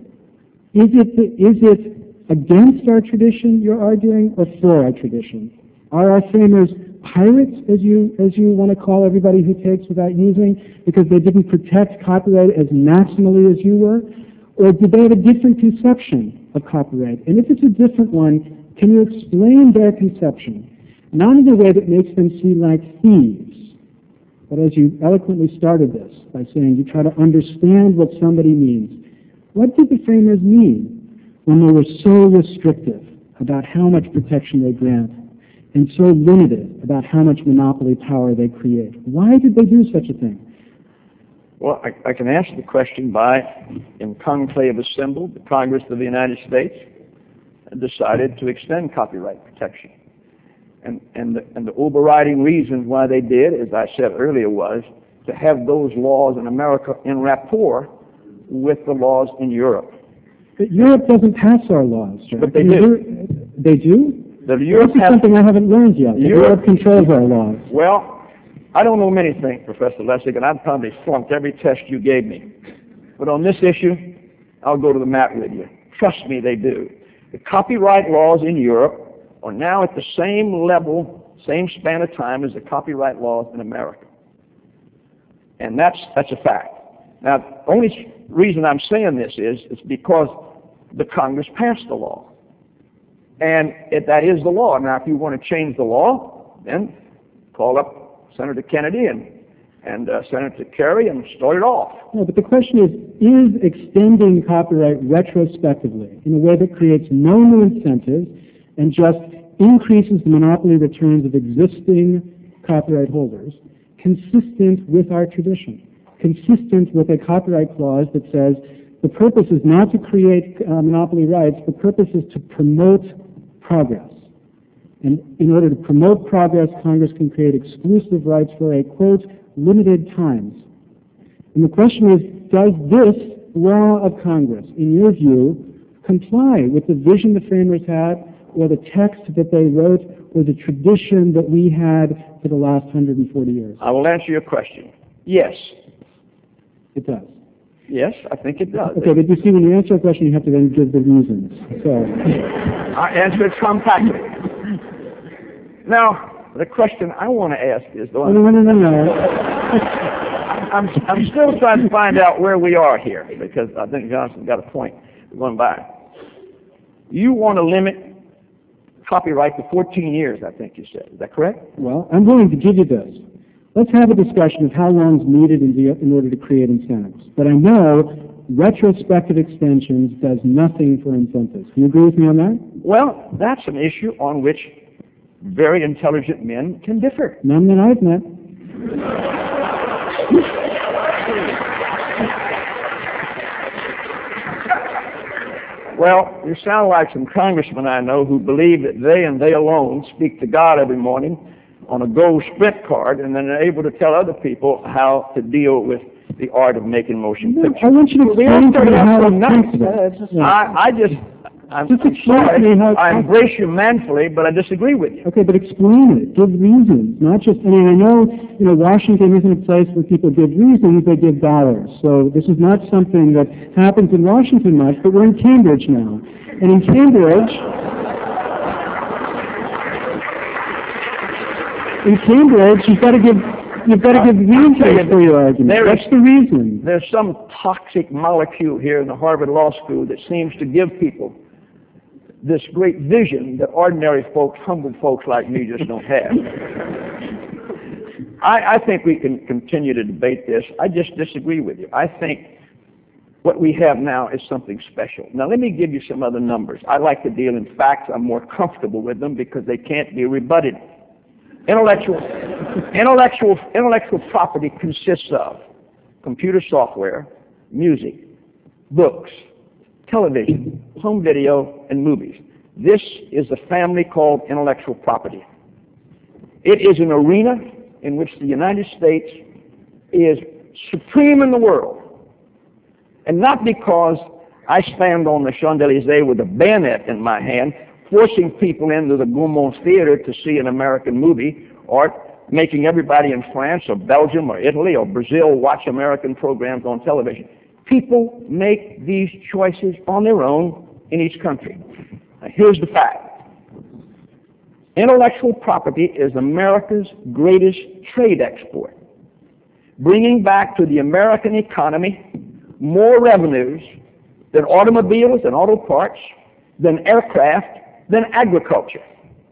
is it, is it against our tradition you're arguing, or for our tradition? Are our framers pirates, as you, as you want to call everybody who takes without using, because they didn't protect copyright as maximally as you were? Or did they have a different conception of copyright? And if it's a different one, can you explain their conception? Not in a way that makes them seem like thieves, but as you eloquently started this by saying you try to understand what somebody means. What did the framers mean when they were so restrictive about how much protection they grant and so limited about how much monopoly power they create? Why did they do such a thing? Well, I, I can answer the question by, in conclave assembled, the Congress of the United States decided to extend copyright protection. And, and, the, and the overriding reason why they did, as I said earlier, was to have those laws in America in rapport with the laws in Europe. But Europe doesn't pass our laws, Jack. But they I mean, do. They do? The Europe this is has, something I haven't learned yet. Europe, Europe controls our laws. Well, I don't know many things, Professor Lessig, and I've probably flunked every test you gave me. But on this issue, I'll go to the mat with you. Trust me, they do. The copyright laws in Europe are now at the same level, same span of time as the copyright laws in America. And that's, that's a fact. Now, the only reason I'm saying this is, is because the Congress passed the law. And it, that is the law. Now, if you want to change the law, then call up Senator Kennedy and, and uh, Senator Kerry and start it off. No, but the question is, is extending copyright retrospectively in a way that creates no new incentives and just increases the monopoly returns of existing copyright holders consistent with our tradition, consistent with a copyright clause that says the purpose is not to create uh, monopoly rights, the purpose is to promote progress. And in order to promote progress, Congress can create exclusive rights for a, quote, limited times. And the question is, does this law of Congress, in your view, comply with the vision the framers had, or the text that they wrote, or the tradition that we had for the last one hundred forty years? I will answer your question. Yes. It does. Yes, I think it does. Okay, but you see, when you answer a question, you have to then give the reasons. So, I answer it compactly. Now, the question I want to ask is, though, no, no, no, no. I'm, I'm still trying to find out where we are here, because I think Johnson got a point going by. You want to limit copyright to fourteen years, I think you said. Is that correct? Well, I'm willing to give you this. Let's have a discussion of how long is needed in, the, in order to create incentives. But I know retrospective extensions does nothing for incentives. Do you agree with me on that? Well, that's an issue on which very intelligent men can differ. None that I've met. Well, you sound like some congressmen I know who believe that they and they alone speak to God every morning on a gold sprint card, and then they're able to tell other people how to deal with the art of making motion No, pictures. I want you to explain to me how it's possible. Yeah. I, I just, I'm, Just I'm explain sorry, to me how it's I possible. embrace you manfully, but I disagree with you. Okay, but explain it. Give reasons, not just, I mean, I know, you know, Washington isn't a place where people give reasons, they give dollars. So this is not something that happens in Washington much, but we're in Cambridge now. And in Cambridge, in Cambridge, you've got to give, you've got to give reasons for your argument. There What's is- the reason? There's some toxic molecule here in the Harvard Law School that seems to give people this great vision that ordinary folks, humble folks like me just don't have. I, I think we can continue to debate this. I just disagree with you. I think what we have now is something special. Now let me give you some other numbers. I like to deal in facts. I'm more comfortable with them because they can't be rebutted. Intellectual, intellectual, intellectual property consists of computer software, music, books, television, home video, and movies. This is a family called intellectual property. It is an arena in which the United States is supreme in the world. And not because I stand on the Champs-Élysées with a bayonet in my hand, forcing people into the Gaumont Theater to see an American movie, or making everybody in France or Belgium or Italy or Brazil watch American programs on television. People make these choices on their own in each country. Now, here's the fact. Intellectual property is America's greatest trade export, bringing back to the American economy more revenues than automobiles and auto parts, than aircraft, than agriculture.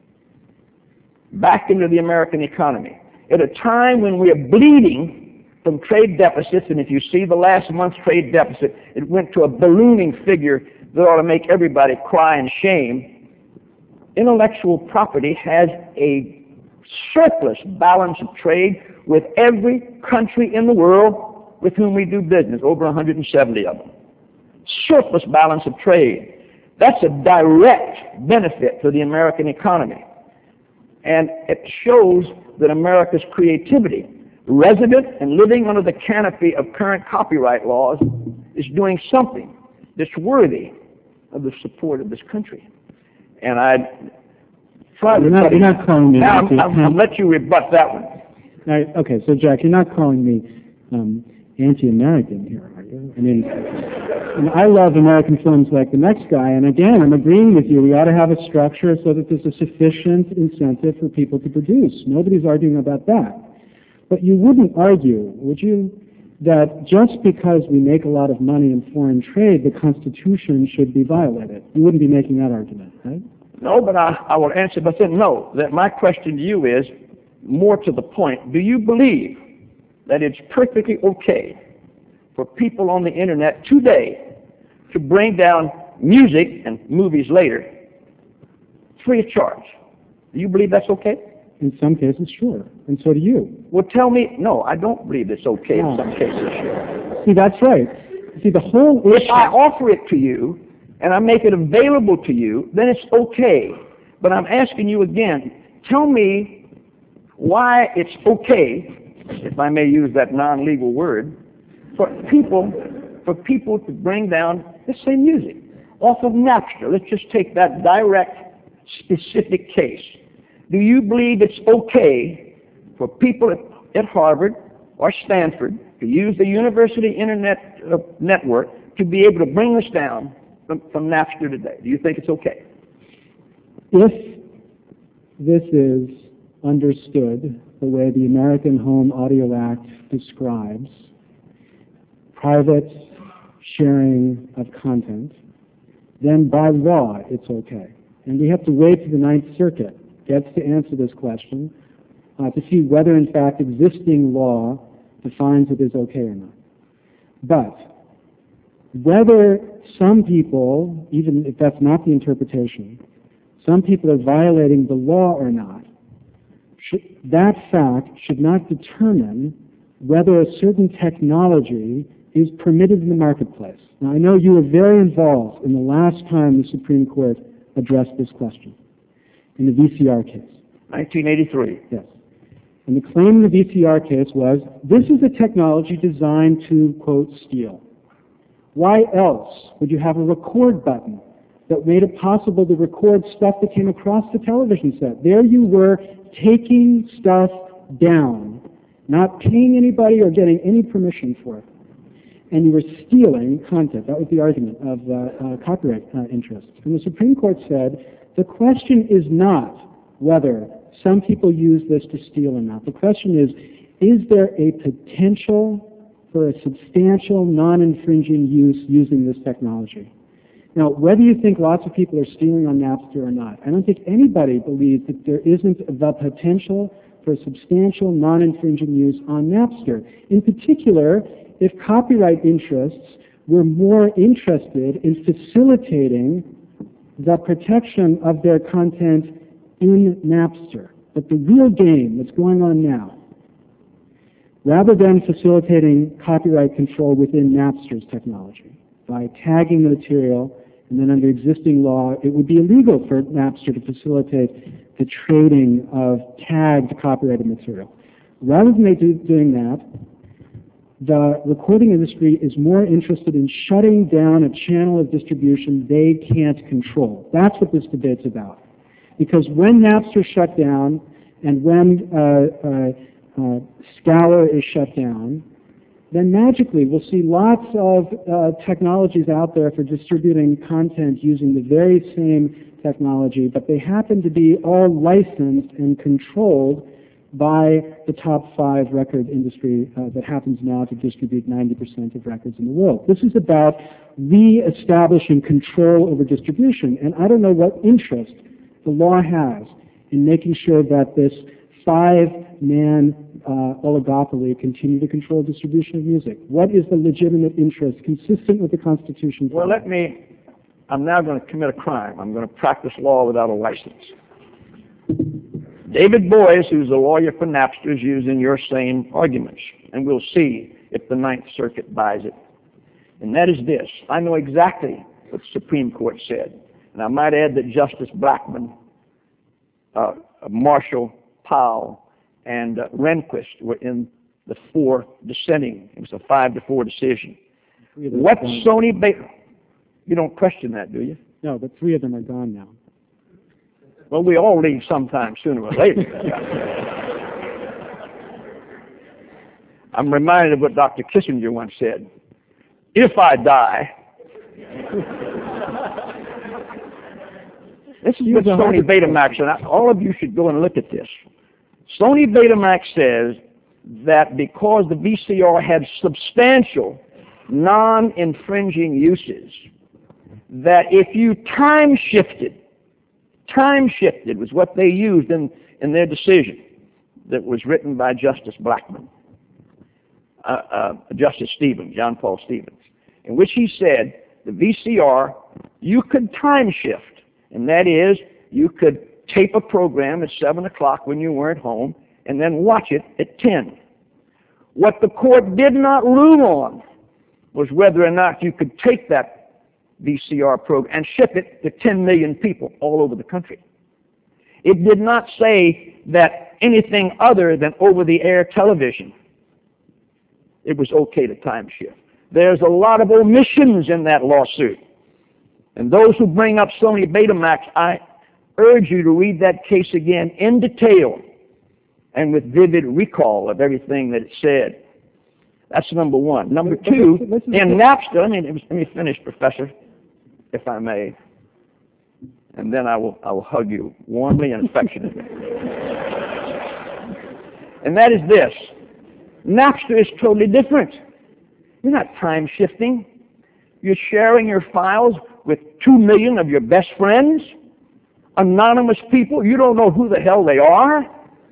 Back into the American economy. At a time when we are bleeding from trade deficits, and if you see the last month's trade deficit, it went to a ballooning figure that ought to make everybody cry in shame. Intellectual property has a surplus balance of trade with every country in the world with whom we do business, over one hundred seventy of them. Surplus balance of trade. That's a direct benefit to the American economy. And it shows that America's creativity, resident and living under the canopy of current copyright laws, is doing something that's worthy of the support of this country. And I'd try to... You're not, you're not calling me... Now, I'm, I'm, I'll let you rebut that one. I, okay, so Jack, you're not calling me um, anti-American here, are you? I mean, and I love American films like The Next Guy, and again, I'm agreeing with you. We ought to have a structure so that there's a sufficient incentive for people to produce. Nobody's arguing about that. But you wouldn't argue, would you, that just because we make a lot of money in foreign trade, the Constitution should be violated? You wouldn't be making that argument, right? No, but I, I will answer by saying no. That my question to you is, more to the point, do you believe that it's perfectly okay for people on the internet today to bring down music and movies later free of charge? Do you believe that's okay? In some cases, sure. And so do you. Well, tell me, no, I don't believe it's okay in some cases, sure. See, that's right. See, the whole issue... If I offer it to you and I make it available to you, then it's okay. But I'm asking you again, tell me why it's okay, if I may use that non-legal word, for people for people to bring down, let's say, music off of Napster. Let's just take that direct, specific case. do you believe it's okay for people at, at Harvard or Stanford to use the university internet uh, network to be able to bring us down from, from Napster today? Do you think it's okay? If this is understood the way the American Home Audio Act describes private sharing of content, then by law it's okay. And we have to wait till the Ninth Circuit gets to answer this question uh, to see whether in fact existing law defines it as okay or not. But whether some people, even if that's not the interpretation, some people are violating the law or not, should, that fact should not determine whether a certain technology is permitted in the marketplace. Now, I know you were very involved in the last time the Supreme Court addressed this question, in the V C R case. nineteen eighty-three. Yes. And the claim in the V C R case was, this is a technology designed to, quote, steal. Why else would you have a record button that made it possible to record stuff that came across the television set? There you were taking stuff down, not paying anybody or getting any permission for it. And you were stealing content. That was the argument of uh, uh, copyright uh, interests. And the Supreme Court said, the question is not whether some people use this to steal or not. The question is, is there a potential for a substantial non-infringing use using this technology? Now, whether you think lots of people are stealing on Napster or not, I don't think anybody believes that there isn't the potential for substantial non-infringing use on Napster. In particular, if copyright interests were more interested in facilitating the protection of their content in Napster. But the real game that's going on now, rather than facilitating copyright control within Napster's technology, by tagging the material, and then under existing law, it would be illegal for Napster to facilitate the trading of tagged copyrighted material. Rather than they do, doing that, the recording industry is more interested in shutting down a channel of distribution they can't control. That's what this debate's about. Because when Napster shut down, and when uh, uh, uh, Scour is shut down, then magically we'll see lots of uh, technologies out there for distributing content using the very same technology, but they happen to be all licensed and controlled by the top five record industry uh, that happens now to distribute ninety percent of records in the world. This is about re-establishing control over distribution, and I don't know what interest the law has in making sure that this five-man uh, oligopoly continue to control distribution of music. What is the legitimate interest consistent with the Constitution? Well, let me, I'm now going to commit a crime. I'm going to practice law without a license. David Boies, who's a lawyer for Napster, is using your same arguments, and we'll see if the Ninth Circuit buys it. And that is this. I know exactly what the Supreme Court said. And I might add that Justice Blackmun, uh, Marshall, Powell, and uh, Rehnquist were in the four dissenting. It was a five to four decision. What Sony Beta? You don't question that, do you? No, but three of them are gone now. Well, we all leave sometime sooner or later. I'm reminded of what Doctor Kissinger once said. If I die, this is what Sony Betamax, and I, all of you should go and look at this. Sony Betamax says that because the V C R had substantial non-infringing uses, that if you time shifted, time shifted was what they used in, in their decision that was written by Justice Blackmun, uh, uh, Justice Stevens, John Paul Stevens, in which he said the V C R, you could time shift, and that is you could tape a program at seven o'clock when you weren't home and then watch it at ten. What the court did not rule on was whether or not you could take that V C R program and ship it to ten million people all over the country. It did not say that anything other than over-the-air television, it was okay to time shift. There's a lot of omissions in that lawsuit. And those who bring up Sony Betamax, I urge you to read that case again in detail and with vivid recall of everything that it said. That's number one. Number two, in Napster, let me, let me finish, Professor, if I may, and then I will, I will hug you warmly and affectionately. And that is this. Napster is totally different. You're not time shifting. You're sharing your files with two million of your best friends, anonymous people. You don't know who the hell they are.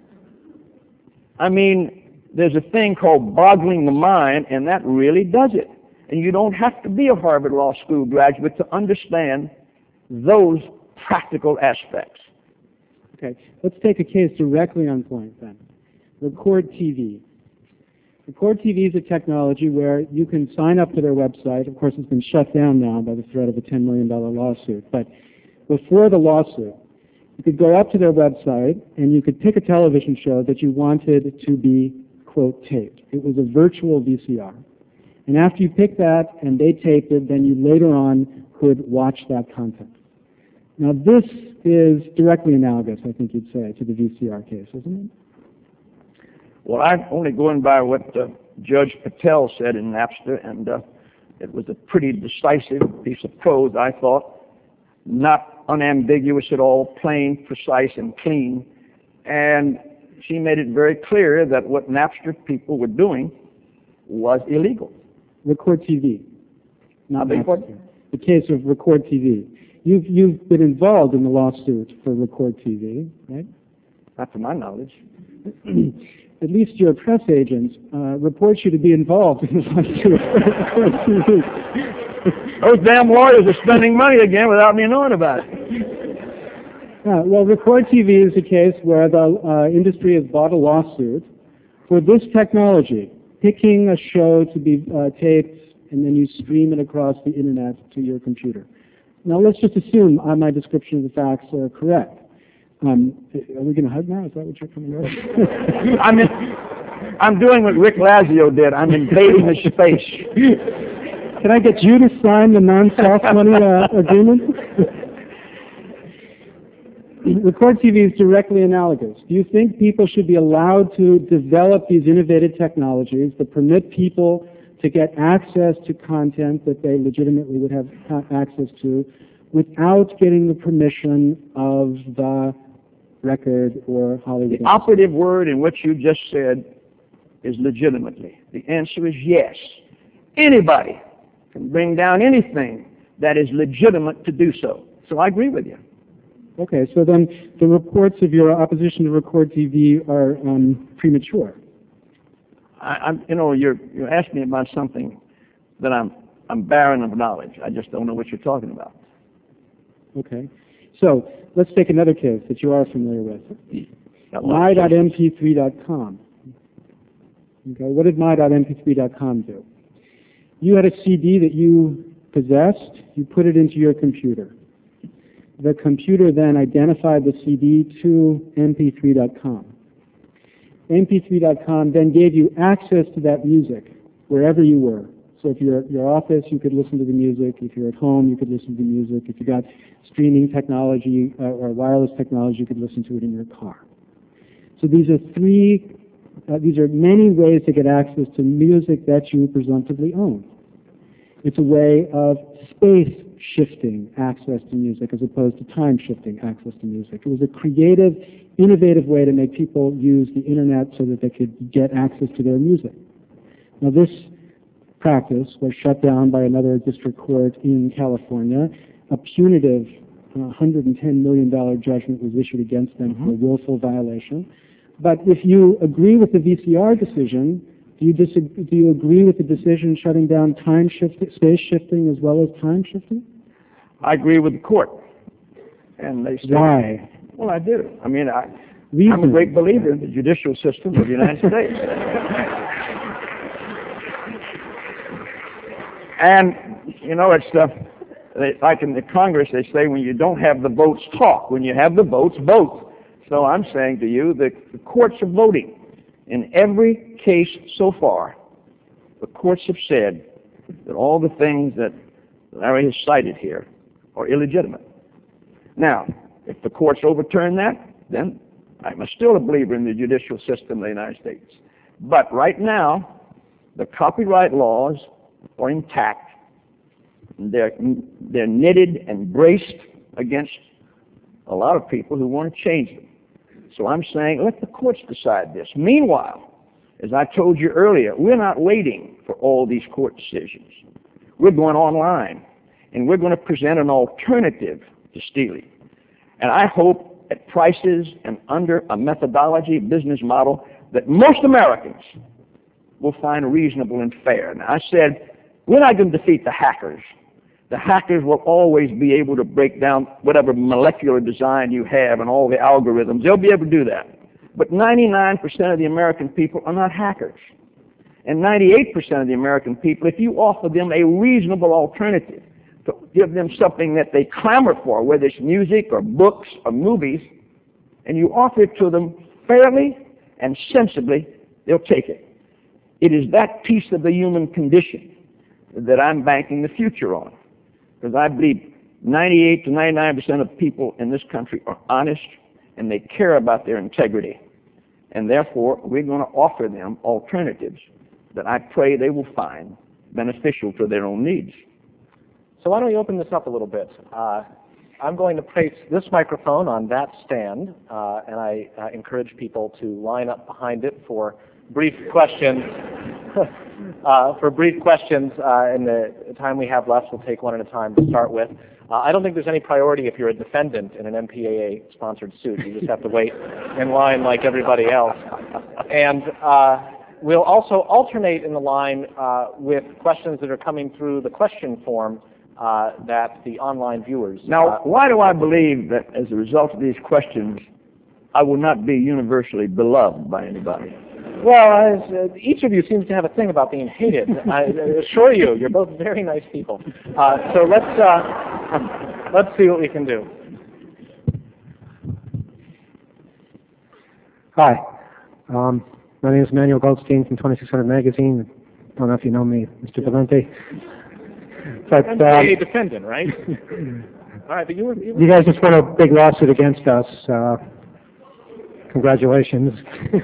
I mean, there's a thing called boggling the mind, and that really does it. And you don't have to be a Harvard Law School graduate to understand those practical aspects. Okay, let's take a case directly on point then. Record T V. Record T V is a technology where you can sign up to their website. Of course, it's been shut down now by the threat of a ten million dollar lawsuit. But before the lawsuit, you could go up to their website and you could pick a television show that you wanted to be, quote, taped. It was a virtual V C R. And after you picked that and they taped it, then you later on could watch that content. Now this is directly analogous, I think you'd say, to the V C R case, isn't it? Well, I'm only going by what uh, Judge Patel said in Napster, and uh, it was a pretty decisive piece of prose, I thought, not unambiguous at all, plain, precise, and clean. And she made it very clear that what Napster people were doing was illegal. Record T V, not Napster. The case of Record T V. You've, you've been involved in the lawsuit for Record T V, right? Not to my knowledge. At least your press agent uh, reports you to be involved in the lawsuit for Record T V. Those damn lawyers are spending money again without me knowing about it. Uh, well, Record T V is a case where the uh, industry has bought a lawsuit for this technology, picking a show to be uh, taped and then you stream it across the internet to your computer. Now let's just assume uh, my description of the facts are correct. Um, are we going to hug now? Is that what you're coming with? I'm, in, I'm doing what Rick Lazio did. I'm invading the space. Can I get you to sign the non-soft money uh, agreement? Record T V is directly analogous. Do you think people should be allowed to develop these innovative technologies that permit people to get access to content that they legitimately would have access to without getting the permission of the record or Hollywood? The operative word in what you just said is legitimately. The answer is yes. Anybody can bring down anything that is legitimate to do so. So I agree with you. Okay, so then the reports of your opposition to Record T V are um, premature. I, I'm, you know, you're you're asking me about something that I'm I'm barren of knowledge. I just don't know what you're talking about. Okay, so let's take another case that you are familiar with. my dot M P three dot com. Okay, what did my dot M P three dot com do? You had a C D that you possessed. You put it into your computer. The computer then identified the C D to M P three dot com. M P three dot com then gave you access to that music wherever you were. So if you're at your office, you could listen to the music. If you're at home, you could listen to the music. If you got streaming technology uh, or wireless technology, you could listen to it in your car. So these are three, uh, these are many ways to get access to music that you presumptively own. It's a way of space shifting access to music as opposed to time shifting access to music. It was a creative, innovative way to make people use the internet so that they could get access to their music. Now this practice was shut down by another district court in California. A punitive uh, one hundred ten million dollars judgment was issued against them mm-hmm. for willful violation. But if you agree with the V C R decision, do you, disagree, do you agree with the decision shutting down time shifting, space shifting as well as time shifting? I agree with the court. And they say, why? Well, I do. I mean, I, Reason. I'm a great believer in the judicial system of the United States. And, you know, it's uh, they, like in the Congress, they say when you don't have the votes, talk. When you have the votes, vote. So I'm saying to you that the courts are voting. In every case so far, the courts have said that all the things that Larry has cited here are illegitimate. Now, If the courts overturn that, then I'm still a believer in the judicial system of the United States. But right now, the copyright laws are intact. They're, they're knitted and braced against a lot of people who want to change them. So I'm saying let the courts decide this. Meanwhile, as I told you earlier, we're not waiting for all these court decisions. We're going online, and we're going to present an alternative to stealing. And I hope at prices and under a methodology, business model that most Americans will find reasonable and fair. Now, I said, we're not going to defeat the hackers. The hackers will always be able to break down whatever molecular design you have and all the algorithms. They'll be able to do that. But ninety-nine percent of the American people are not hackers. And ninety-eight percent of the American people, if you offer them a reasonable alternative, to give them something that they clamor for, whether it's music or books or movies, and you offer it to them fairly and sensibly, they'll take it. It is that piece of the human condition that I'm banking the future on. Because I believe ninety-eight to ninety-nine percent of people in this country are honest and they care about their integrity. And therefore, we're going to offer them alternatives that I pray they will find beneficial to their own needs. So why don't we open this up a little bit? Uh, I'm going to place this microphone on that stand, uh, and I uh, encourage people to line up behind it for brief questions. uh, for brief questions uh, in the time we have left, we'll take one at a time to start with. Uh, I don't think there's any priority if you're a defendant in an M P A A-sponsored suit. You just have to wait in line like everybody else. And uh, we'll also alternate in the line uh, with questions that are coming through the question form uh, that the online viewers... Now, uh, why do I believe that as a result of these questions, I will not be universally beloved by anybody? Well, as, uh, each of you seems to have a thing about being hated. I assure you, you're both very nice people. Uh, so let's uh, let's see what we can do. Hi, um, my name is Manuel Goldstein from twenty-six hundred Magazine. I don't know if you know me, Mister Valente. But I'm um, a defendant, right? All right, but you were... You, were you guys just won a big lawsuit against us. Uh, congratulations.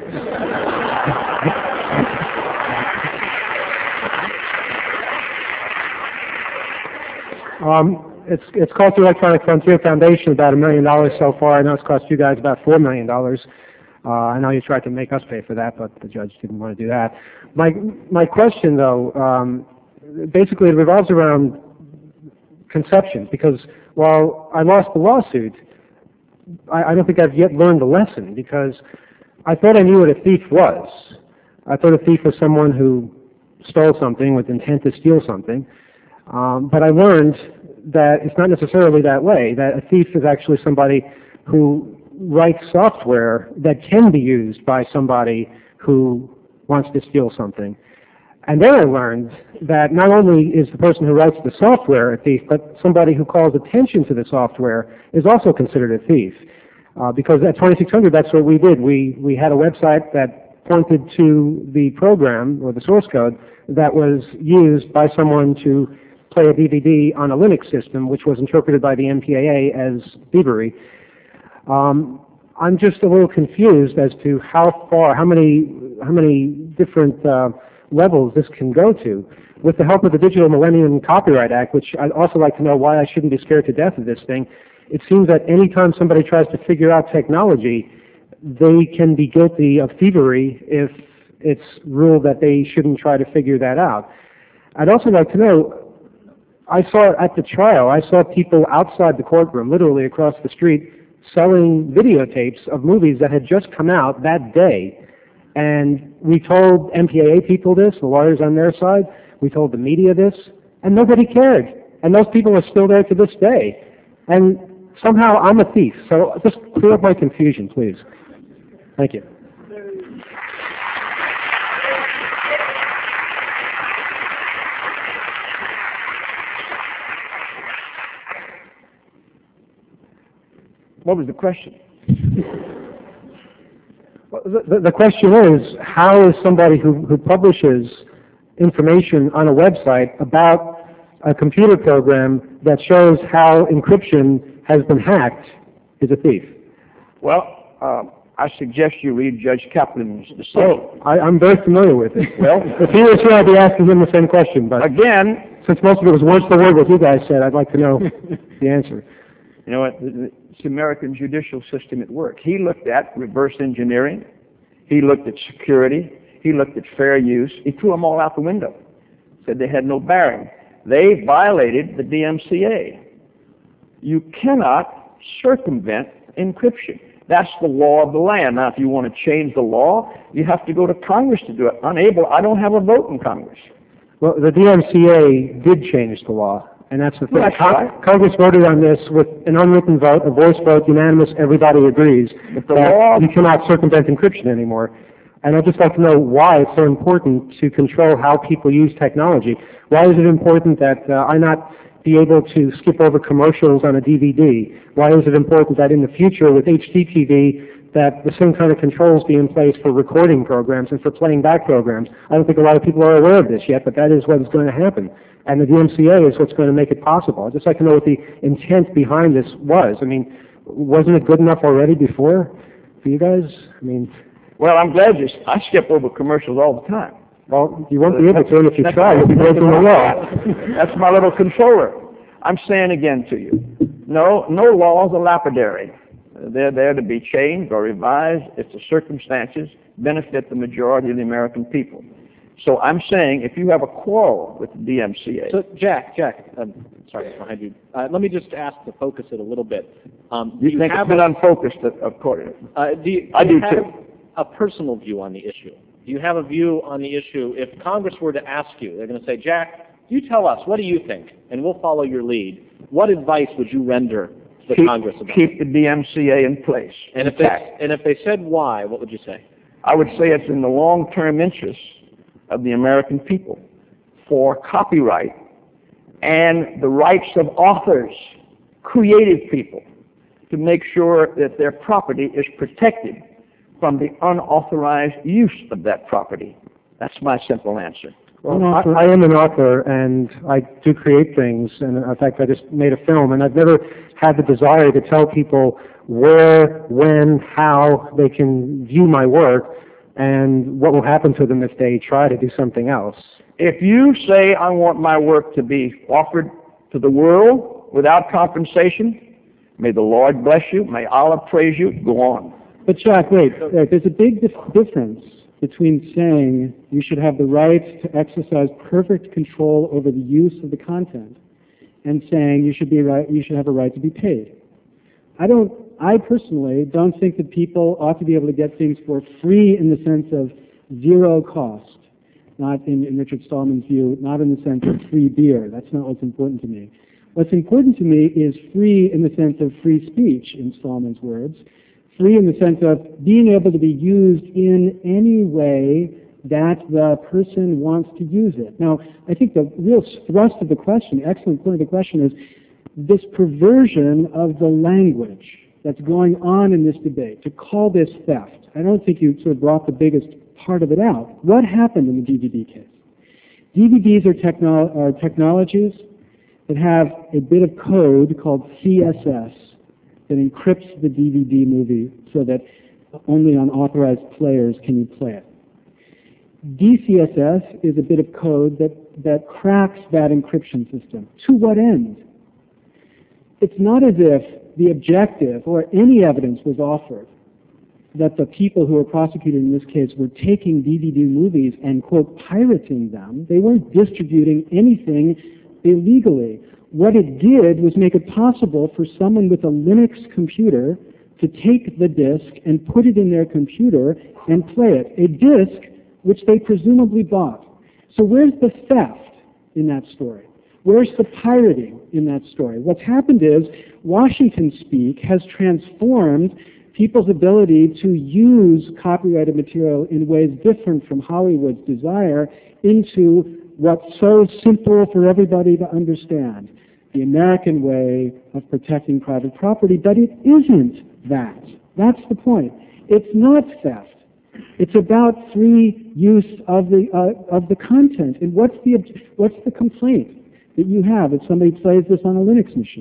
um, it's it's cost the Electronic Frontier Foundation about a million dollars so far. I know it's cost you guys about four million dollars. Uh, I know you tried to make us pay for that, but the judge didn't want to do that. My my question though, um, basically it revolves around conception, because while I lost the lawsuit, I, I don't think I've yet learned the lesson, because I thought I knew what a thief was. I thought a thief was someone who stole something with intent to steal something. Um, but I learned that it's not necessarily that way, that a thief is actually somebody who writes software that can be used by somebody who wants to steal something. And then I learned that not only is the person who writes the software a thief, but somebody who calls attention to the software is also considered a thief. Uh, because at twenty-six hundred, that's what we did. We, we had a website that pointed to the program, or the source code, that was used by someone to play a D V D on a Linux system, which was interpreted by the M P A A as thievery. Um, I'm just a little confused as to how far, how many, how many different uh, levels this can go to. With the help of the Digital Millennium Copyright Act, which I'd also like to know why I shouldn't be scared to death of this thing, it seems that any time somebody tries to figure out technology, they can be guilty of thievery if it's ruled that they shouldn't try to figure that out. I'd also like to know, I saw at the trial, I saw people outside the courtroom, literally across the street, selling videotapes of movies that had just come out that day. And we told M P A A people this, the lawyers on their side, we told the media this, and nobody cared. And those people are still there to this day. And somehow I'm a thief. So just clear up my confusion, please. Thank you. What was the question? The, the question is, how is somebody who, who publishes information on a website about a computer program that shows how encryption has been hacked is a thief? Well, uh, I suggest you read Judge Kaplan's decision. Oh, I, I'm very familiar with it. Well, if he was here, I'd be asking him the same question. But again, since most of it was word for word what you guys said, I'd like to know the answer. you know what? It's the American judicial system at work. He looked at reverse engineering. He looked at security. He looked at fair use. He threw them all out the window. Said they had no bearing. They violated the D M C A. You cannot circumvent encryption. That's the law of the land. Now, if you want to change the law, you have to go to Congress to do it. Unable, I don't have a vote in Congress. Well, the D M C A did change the law, and that's the thing. Well, that's Con- right. Congress voted on this with an unwritten vote, a voice vote, unanimous, everybody agrees But the that law- you cannot circumvent encryption anymore. And I'd just like to know why it's so important to control how people use technology. Why is it important that uh, I not be able to skip over commercials on a D V D? Why is it important that in the future with H D T V that the same kind of controls be in place for recording programs and for playing back programs? I don't think a lot of people are aware of this yet, but that is what is going to happen. And the D M C A is what's going to make it possible. I'd just like to know what the intent behind this was. I mean, wasn't it good enough already before for you guys? I mean, Well, I'm glad you. I skip over commercials all the time. well, you won't be able to if you That's- try. You'll be breaking the law. That's my little controller. I'm saying again to you, no, no laws are lapidary. They're there to be changed or revised if the circumstances benefit the majority of the American people. So I'm saying if you have a quarrel with the D M C A, So, Jack, Jack, um, sorry, it's behind you. Uh, let me just ask to focus it a little bit. Um, you do think have it's been a, unfocused, of course. uh, do you, I do you do have too. a personal view on the issue? Do you have a view on the issue? If Congress were to ask you, they're going to say, Jack, you tell us, what do you think? And we'll follow your lead. What advice would you render to the Keep, Congress about keep the D M C A in place. And if they and if they said why, what would you say? I would say it's in the long-term interest of the American people for copyright and the rights of authors, creative people, to make sure that their property is protected from the unauthorized use of that property. That's my simple answer. Well, I, I am an author, and I do create things, and in fact, I just made a film, and I've never had the desire to tell people where, when, how they can view my work, and what will happen to them if they try to do something else. If you say, I want my work to be offered to the world without compensation, may the Lord bless you, may Allah praise you, go on. But Jack, wait, wait, there's a big dif- difference between saying you should have the right to exercise perfect control over the use of the content and saying you should be right, you should have a right to be paid. I don't, I personally don't think that people ought to be able to get things for free in the sense of zero cost, not in, in Richard Stallman's view, not in the sense of free beer. That's not what's important to me. What's important to me is free in the sense of free speech, in Stallman's words, free in the sense of being able to be used in any way that the person wants to use it. Now, I think the real thrust of the question, excellent point of the question, is this perversion of the language that's going on in this debate, to call this theft. I don't think you sort of brought the biggest part of it out. What happened in the D V D case? D V Ds are, technolo- are technologies that have a bit of code called C S S that encrypts the D V D movie so that only on authorized players can you play it. D C S S is a bit of code that, that cracks that encryption system. To what end? It's not as if the objective or any evidence was offered that the people who were prosecuted in this case were taking D V D movies and, quote, pirating them. They weren't distributing anything illegally. What it did was make it possible for someone with a Linux computer to take the disc and put it in their computer and play it, a disc which they presumably bought. So where's the theft in that story? Where's the pirating in that story? What's happened is Washington speak has transformed people's ability to use copyrighted material in ways different from Hollywood's desire into what's so simple for everybody to understand, the American way of protecting private property, but it isn't that. That's the point. It's not theft. It's about free use of the uh, of the content. And what's the what's the complaint that you have if somebody plays this on a Linux machine?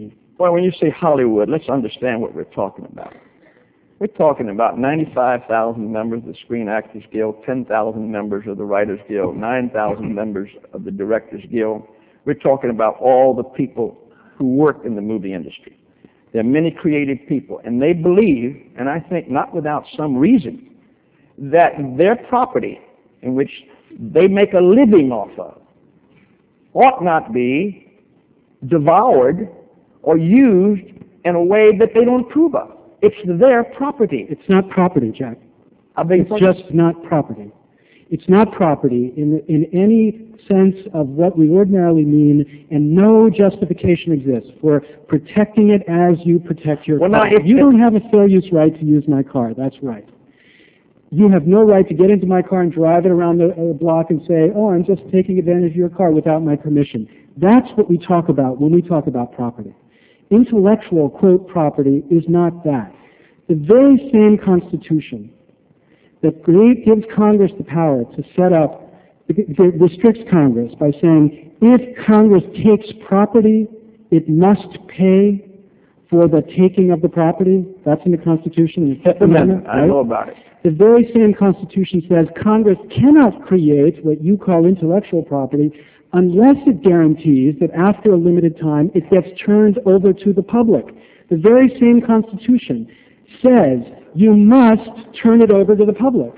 Well, when you say Hollywood, let's understand what we're talking about. We're talking about ninety-five thousand members of the Screen Actors Guild, ten thousand members of the Writers Guild, nine thousand members of the Directors Guild. We're talking about all the people who work in the movie industry. There are many creative people, and they believe, and I think not without some reason, that their property, in which they make a living off of, ought not be devoured or used in a way that they don't approve of. It's their property. It's not property, Jack. I beg your It's pardon? just not property. It's not property in, in any sense of what we ordinarily mean, and no justification exists for protecting it as you protect your Well, car. now, if you the- don't have a fair use right to use my car. That's right. You have no right to get into my car and drive it around the uh, block and say, oh, I'm just taking advantage of your car without my permission. That's what we talk about when we talk about property. Intellectual, quote, property is not that. The very same Constitution that gives Congress the power to set up, that restricts Congress by saying, if Congress takes property, it must pay for the taking of the property. That's in the Constitution. In the Fifth Amendment, I right? know about it. The very same Constitution says Congress cannot create what you call intellectual property unless it guarantees that after a limited time it gets turned over to the public. The very same Constitution says you must turn it over to the public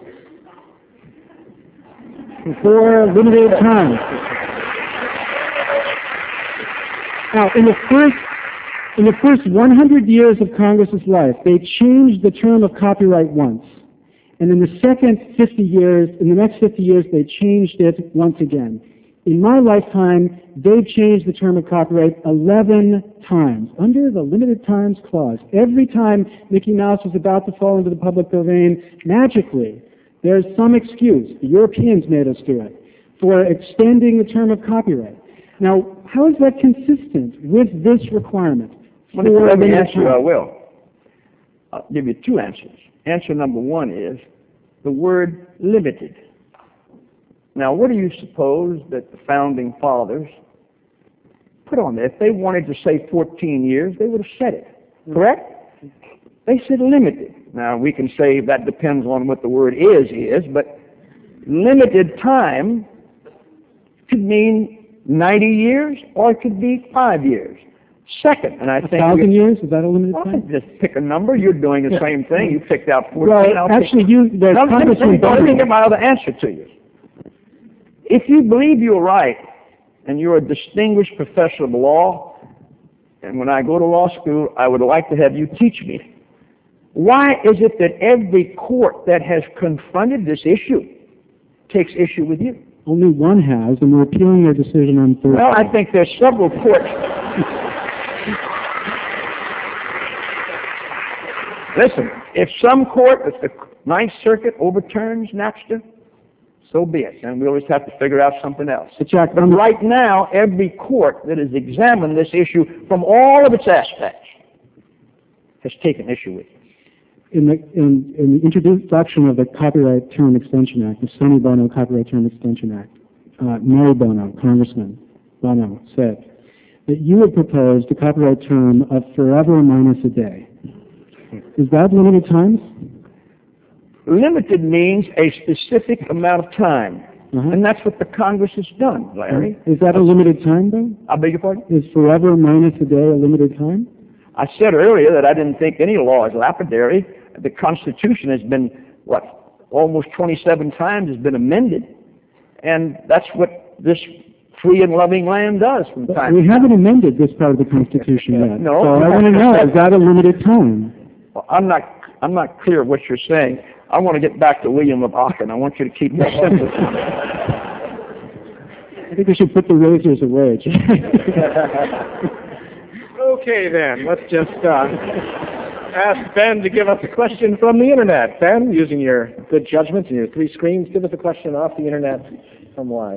for a limited time. Now, in the first in the first one hundred years of Congress's life, they changed the term of copyright once. And in the second fifty years, in the next fifty years, they changed it once again. In my lifetime, they've changed the term of copyright eleven times, under the limited times clause. Every time Mickey Mouse was about to fall into the public domain, magically, there's some excuse, the Europeans made us do it, for extending the term of copyright. Now, how is that consistent with this requirement? Well, if you for let me limited answer, I time? will. I'll give you two answers. Answer number one is the word limited. Now, what do you suppose that the founding fathers put on there? If they wanted to say fourteen years, they would have said it, correct? They said limited. Now, we can say that depends on what the word is, is, but limited time could mean ninety years or it could be five years. Second, and I A think... thousand we- years? Is that a limited Well, time? just pick a number. You're doing the same thing. You picked out fourteen. Well, I'll actually, pick... you, there's Now, let me- Congressman let me- let me Bowman. get my other answer to you. If you believe you're right, and you're a distinguished professor of law, and when I go to law school, I would like to have you teach me, why is it that every court that has confronted this issue takes issue with you? Only one has, and we're appealing their decision on Thursday. Well, I think there's several courts. Listen, if some court, if the Ninth Circuit overturns Napster, so be it, and we always have to figure out something else. But Jack, But I'm- right now, every court that has examined this issue from all of its aspects has taken issue with it. in the, in, in the introduction of the Copyright Term Extension Act, the Sonny Bono Copyright Term Extension Act, uh, Mary Bono, Congressman Bono, said that you had proposed a copyright term of forever minus a day. Is that limited times? Limited means a specific amount of time, Uh-huh. and that's what the Congress has done, Larry. Is that a limited time, though? I beg your pardon? Is forever minus a day a limited time? I said earlier that I didn't think any law is lapidary. The Constitution has been, what, almost twenty-seven times has been amended, and that's what this free and loving land does from But time we to time. haven't amended this part of the Constitution yet. No. So I want to know, is that a limited time? Well, I'm not, I'm not clear what you're saying. I want to get back to William of Aachen. I want you to keep that simple. I think we should put the razors away. Okay, then, let's just uh, ask Ben to give us a question from the Internet. Ben, using your good judgment and your three screens, give us a question off the Internet from live.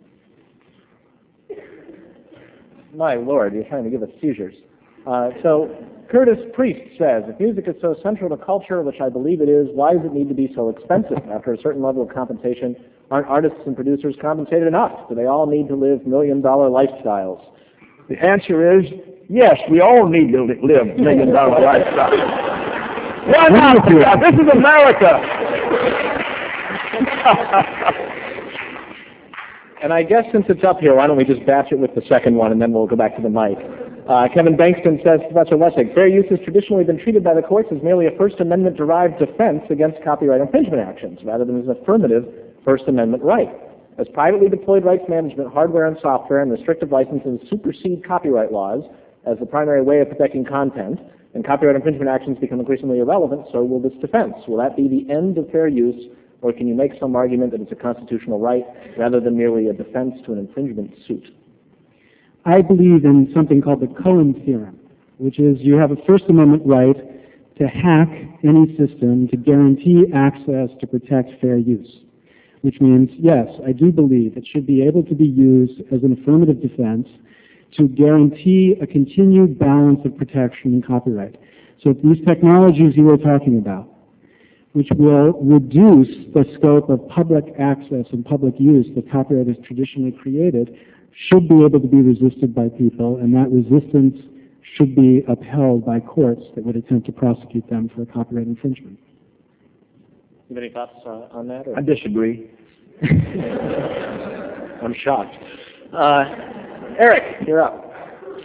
My Lord, you're trying to give us seizures. Uh, so, Curtis Priest says, if music is so central to culture, which I believe it is, why does it need to be so expensive? After a certain level of compensation, aren't artists and producers compensated enough? Do they all need to live million-dollar lifestyles? The answer is yes, we all need to li- live million dollar lifestyle. Why not? This is America. And I guess since it's up here, why don't we just batch it with the second one, and then we'll go back to the mic. Uh, Kevin Bankston says, Professor Lessig, fair use has traditionally been treated by the courts as merely a First Amendment-derived defense against copyright infringement actions, rather than as an affirmative First Amendment right. As privately deployed rights management, hardware and software, and restrictive licenses supersede copyright laws as the primary way of protecting content, and copyright infringement actions become increasingly irrelevant, so will this defense. Will that be the end of fair use, or can you make some argument that it's a constitutional right rather than merely a defense to an infringement suit? I believe in something called the Cohen theorem, which is you have a First Amendment right to hack any system to guarantee access to protect fair use, which means, yes, I do believe it should be able to be used as an affirmative defense to guarantee a continued balance of protection in copyright. So these technologies you were talking about, which will reduce the scope of public access and public use that copyright has traditionally created, should be able to be resisted by people, and that resistance should be upheld by courts that would attempt to prosecute them for copyright infringement. You have any thoughts uh, on that? Or? I disagree. I'm shocked. Uh, Eric, you're up.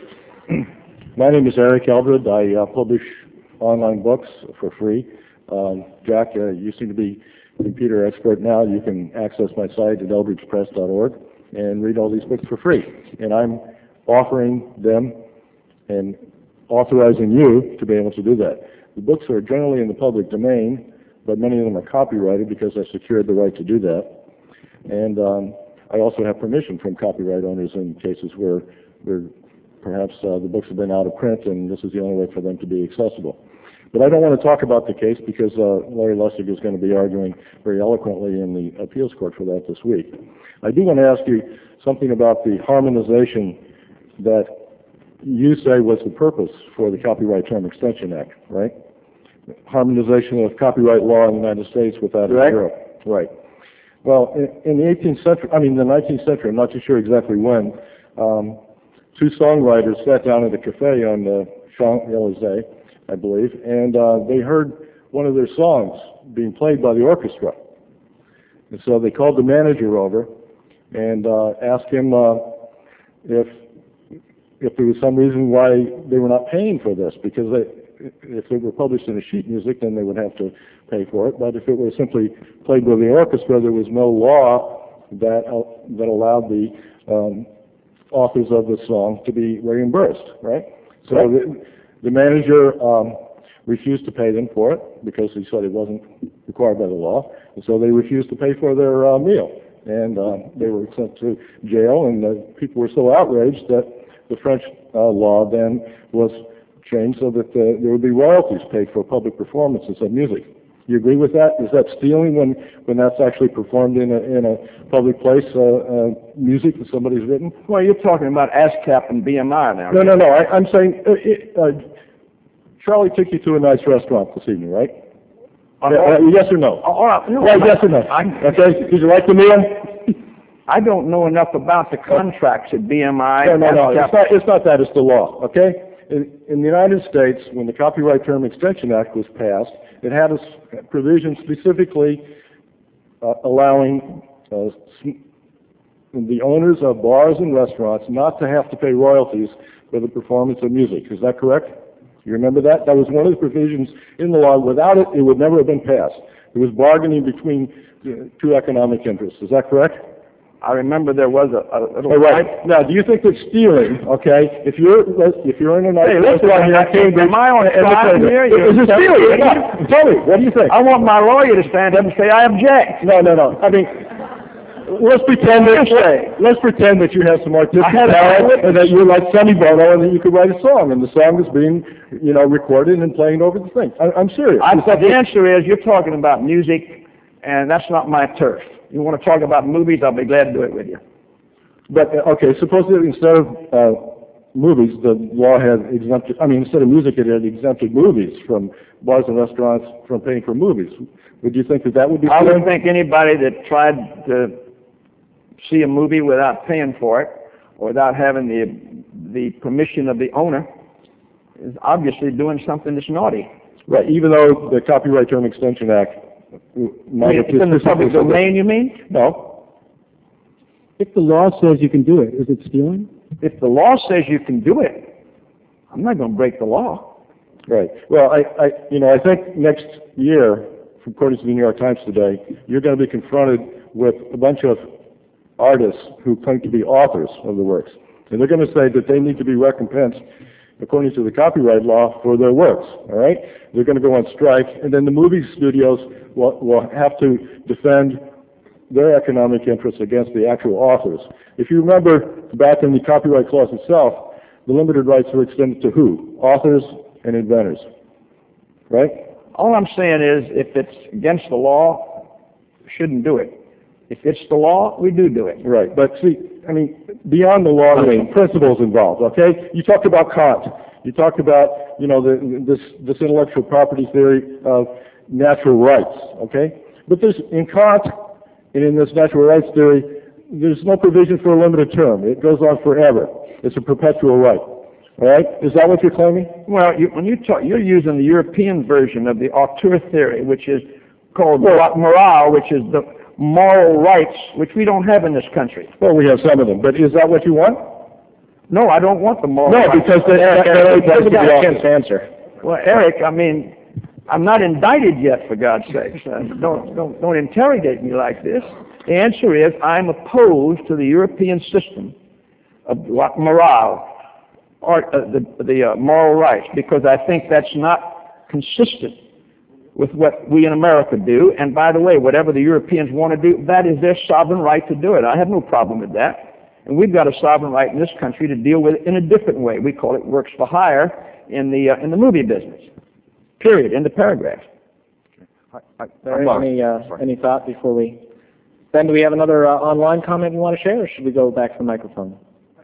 My name is Eric Eldred. I uh, publish online books for free. Um, Jack, uh, you seem to be a computer expert now. You can access my site at eldridge press dot org and read all these books for free. And I'm offering them and authorizing you to be able to do that. The books are generally in the public domain, but many of them are copyrighted because I secured the right to do that. And um, I also have permission from copyright owners in cases where, where perhaps uh, the books have been out of print and this is the only way for them to be accessible. But I don't want to talk about the case because uh, Larry Lessig is going to be arguing very eloquently in the appeals court for that this week. I do want to ask you something about the harmonization that you say was the purpose for the Copyright Term Extension Act, right? Harmonization of copyright law in the United States with that of Europe. Right. Well, in, in the eighteenth century, I mean the nineteenth century, I'm not too sure exactly when, um, two songwriters sat down at a cafe on the Champs-Élysées, I believe, and uh, they heard one of their songs being played by the orchestra. And so they called the manager over and uh, asked him uh, if if there was some reason why they were not paying for this, because they, if it were published in a sheet music, then they would have to pay for it. But if it were simply played by the orchestra, there was no law that uh, that allowed the um, authors of the song to be reimbursed, right? So the, the manager um, refused to pay them for it because he said it wasn't required by the law, and so they refused to pay for their uh, meal, and uh, they were sent to jail. And the people were so outraged that the French uh, law then was changed so that uh, there would be royalties paid for public performances of music. You agree with that? Is that stealing when, when that's actually performed in a, in a public place, uh, uh, music that somebody's written? Well, you're talking about ASCAP and B M I now. No, no, no. I, I'm saying, uh, it, uh, Charlie took you to a nice restaurant this evening, right? Uh, uh, yes or no? All right, no, right, yes or no? I, okay. Did you like the meal? I don't know enough about the contracts at B M I. No, no, no. It's not, it's not that. It's the law, okay? In, in the United States, when the Copyright Term Extension Act was passed, it had a provision specifically uh, allowing uh, the owners of bars and restaurants not to have to pay royalties for the performance of music. Is that correct? You remember that? That was one of the provisions in the law. Without it, it would never have been passed. It was bargaining between uh, two economic interests. Is that correct? I remember there was a, a little... All right. Now, do you think that stealing, okay, if you're if you're in a nice hey, listen, restaurant here, Cambridge, am I on trial here? Is it stealing? Tell me, what do you think? I want my lawyer to stand up and say, I object. No, no, no. I mean, let's pretend that let's pretend that you have some artistic talent and that you're like Sonny Bono and that you could write a song and the song is being, you know, recorded and playing over the thing. I, I'm serious. I, the answer is you're talking about music, and that's not my turf. You want to talk about movies, I'll be glad to do it with you. But, uh, okay, suppose that instead of uh, movies, the law had exempted, I mean, instead of music, it had exempted movies from bars and restaurants from paying for movies. Would you think that that would be I fair? would think anybody that tried to see a movie without paying for it without having the, the permission of the owner is obviously doing something that's naughty. Right, even though the Copyright Term Extension Act might have It's in the public domain, you mean? No. If the law says you can do it, is it stealing? If the law says you can do it, I'm not going to break the law. Right. Well, I, I, you know, I think next year, according to the New York Times today, you're going to be confronted with a bunch of artists who claim to be authors of the works. And they're going to say that they need to be recompensed according to the copyright law for their works, all right? They're going to go on strike, and then the movie studios will, will have to defend their economic interests against the actual authors. If you remember back in the copyright clause itself, the limited rights were extended to who? Authors and inventors, right? All I'm saying is if it's against the law, we shouldn't do it. If it's the law, we do do it. Right, but see, I mean, beyond the law, there's some principles involved, okay? You talked about Kant. You talked about, you know, the, this, this intellectual property theory of natural rights, okay? But there's, in Kant, and in this natural rights theory, there's no provision for a limited term. It goes on forever. It's a perpetual right. All right? Is that what you're claiming? Well, you, when you talk, you're using the European version of the auteur theory, which is called Well, morale, which is the moral rights, which we don't have in this country. Well, we have some of them, but is that what you want? No, I don't want the moral No, rights. because that, that, that Eric, that, give the guy a chance to answer. Well, Eric, I mean, I'm not indicted yet, for God's sakes. Uh, don't, don't, don't interrogate me like this. The answer is I'm opposed to the European system of what morale, or uh, the, the uh, moral rights, because I think that's not consistent with what we in America do. And by the way, whatever the Europeans want to do, that is their sovereign right to do it. I have no problem with that. And we've got a sovereign right in this country to deal with it in a different way. We call it works for hire in the, uh, in the movie business. Period. In the paragraph. I, I, Barry, any, uh, any thought before we... Ben, do we have another uh, online comment you want to share, or should we go back to the microphone?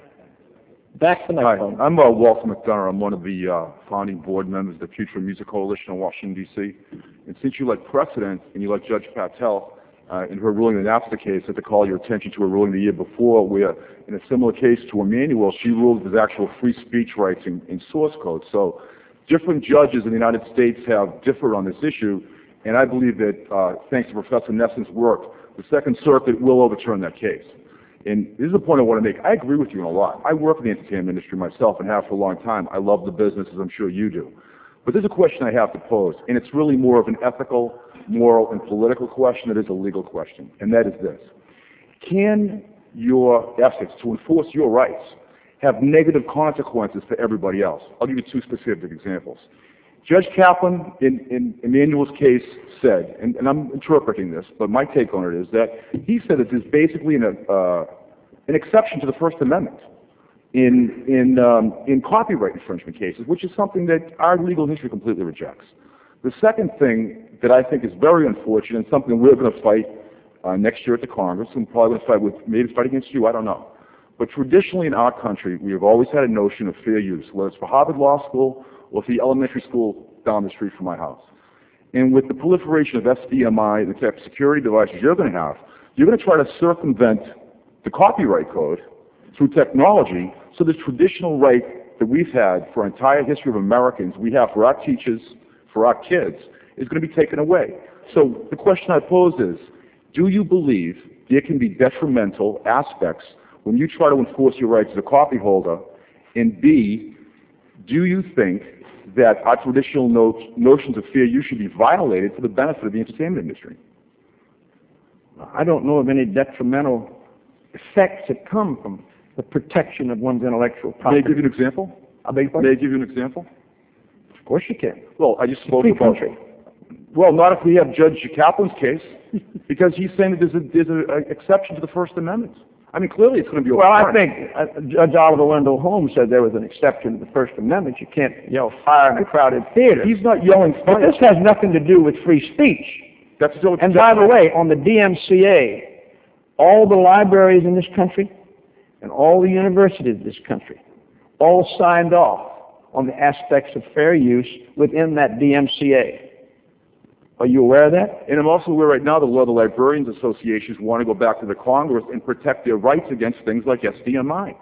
Back to the microphone. Hi, I'm uh, Walter McDonough. I'm one of the uh, founding board members of the Future Music Coalition in Washington, D C And since you like precedent, and you like Judge Patel, uh, in her ruling in the NAFTA case, I have to call your attention to a ruling the year before where, in a similar case to Emmanuel, she ruled there's actual free speech rights in, in source code. So different judges in the United States have differed on this issue, and I believe that, uh, thanks to Professor Nesson's work, the Second Circuit will overturn that case. And this is a point I want to make. I agree with you on a lot. I work in the entertainment industry myself and have for a long time. I love the business, as I'm sure you do. But there's a question I have to pose, and it's really more of an ethical, moral, and political question than it is a legal question, and that is this. Can your efforts to enforce your rights have negative consequences for everybody else? I'll give you two specific examples. Judge Kaplan, in, in Emmanuel's case, said, and, and I'm interpreting this, but my take on it is that he said that there's basically an, uh, an exception to the First Amendment in, in, um, in copyright infringement cases, which is something that our legal history completely rejects. The second thing that I think is very unfortunate and something we're going to fight uh, next year at the Congress, and probably going to fight with, maybe fight against you, I don't know. But traditionally in our country, we have always had a notion of fair use, whether it's for Harvard Law School or for the elementary school down the street from my house. And with the proliferation of S D M I and the type of security devices you're going to have, you're going to try to circumvent the copyright code through technology, so the traditional right that we've had for our entire history of Americans, we have for our teachers, for our kids, is going to be taken away. So the question I pose is, do you believe there can be detrimental aspects when you try to enforce your rights as a copy holder? And B, do you think that our traditional no notions of fair use should be violated for the benefit of the entertainment industry? I don't know of any detrimental effects that come from the protection of one's intellectual property. May I give you an example? I beg your May pardon? I give you an example? Of course you can. Well, I just spoke Free about... country. Well, not if we have Judge Kaplan's case, because he's saying that there's a, there's an exception to the First Amendment. I mean, clearly it's going to be Well, I overturned. think uh, Judge Oliver Wendell Holmes said there was an exception to the First Amendment. You can't yell fire in a crowded theater. He's not yelling But fire. this has nothing to do with free speech. That's still And by the way, on the D M C A, all the libraries in this country and all the universities in this country all signed off on the aspects of fair use within that D M C A. Are you aware of that? And I'm also aware right now that a lot of the librarians associations want to go back to the Congress and protect their rights against things like S D M I.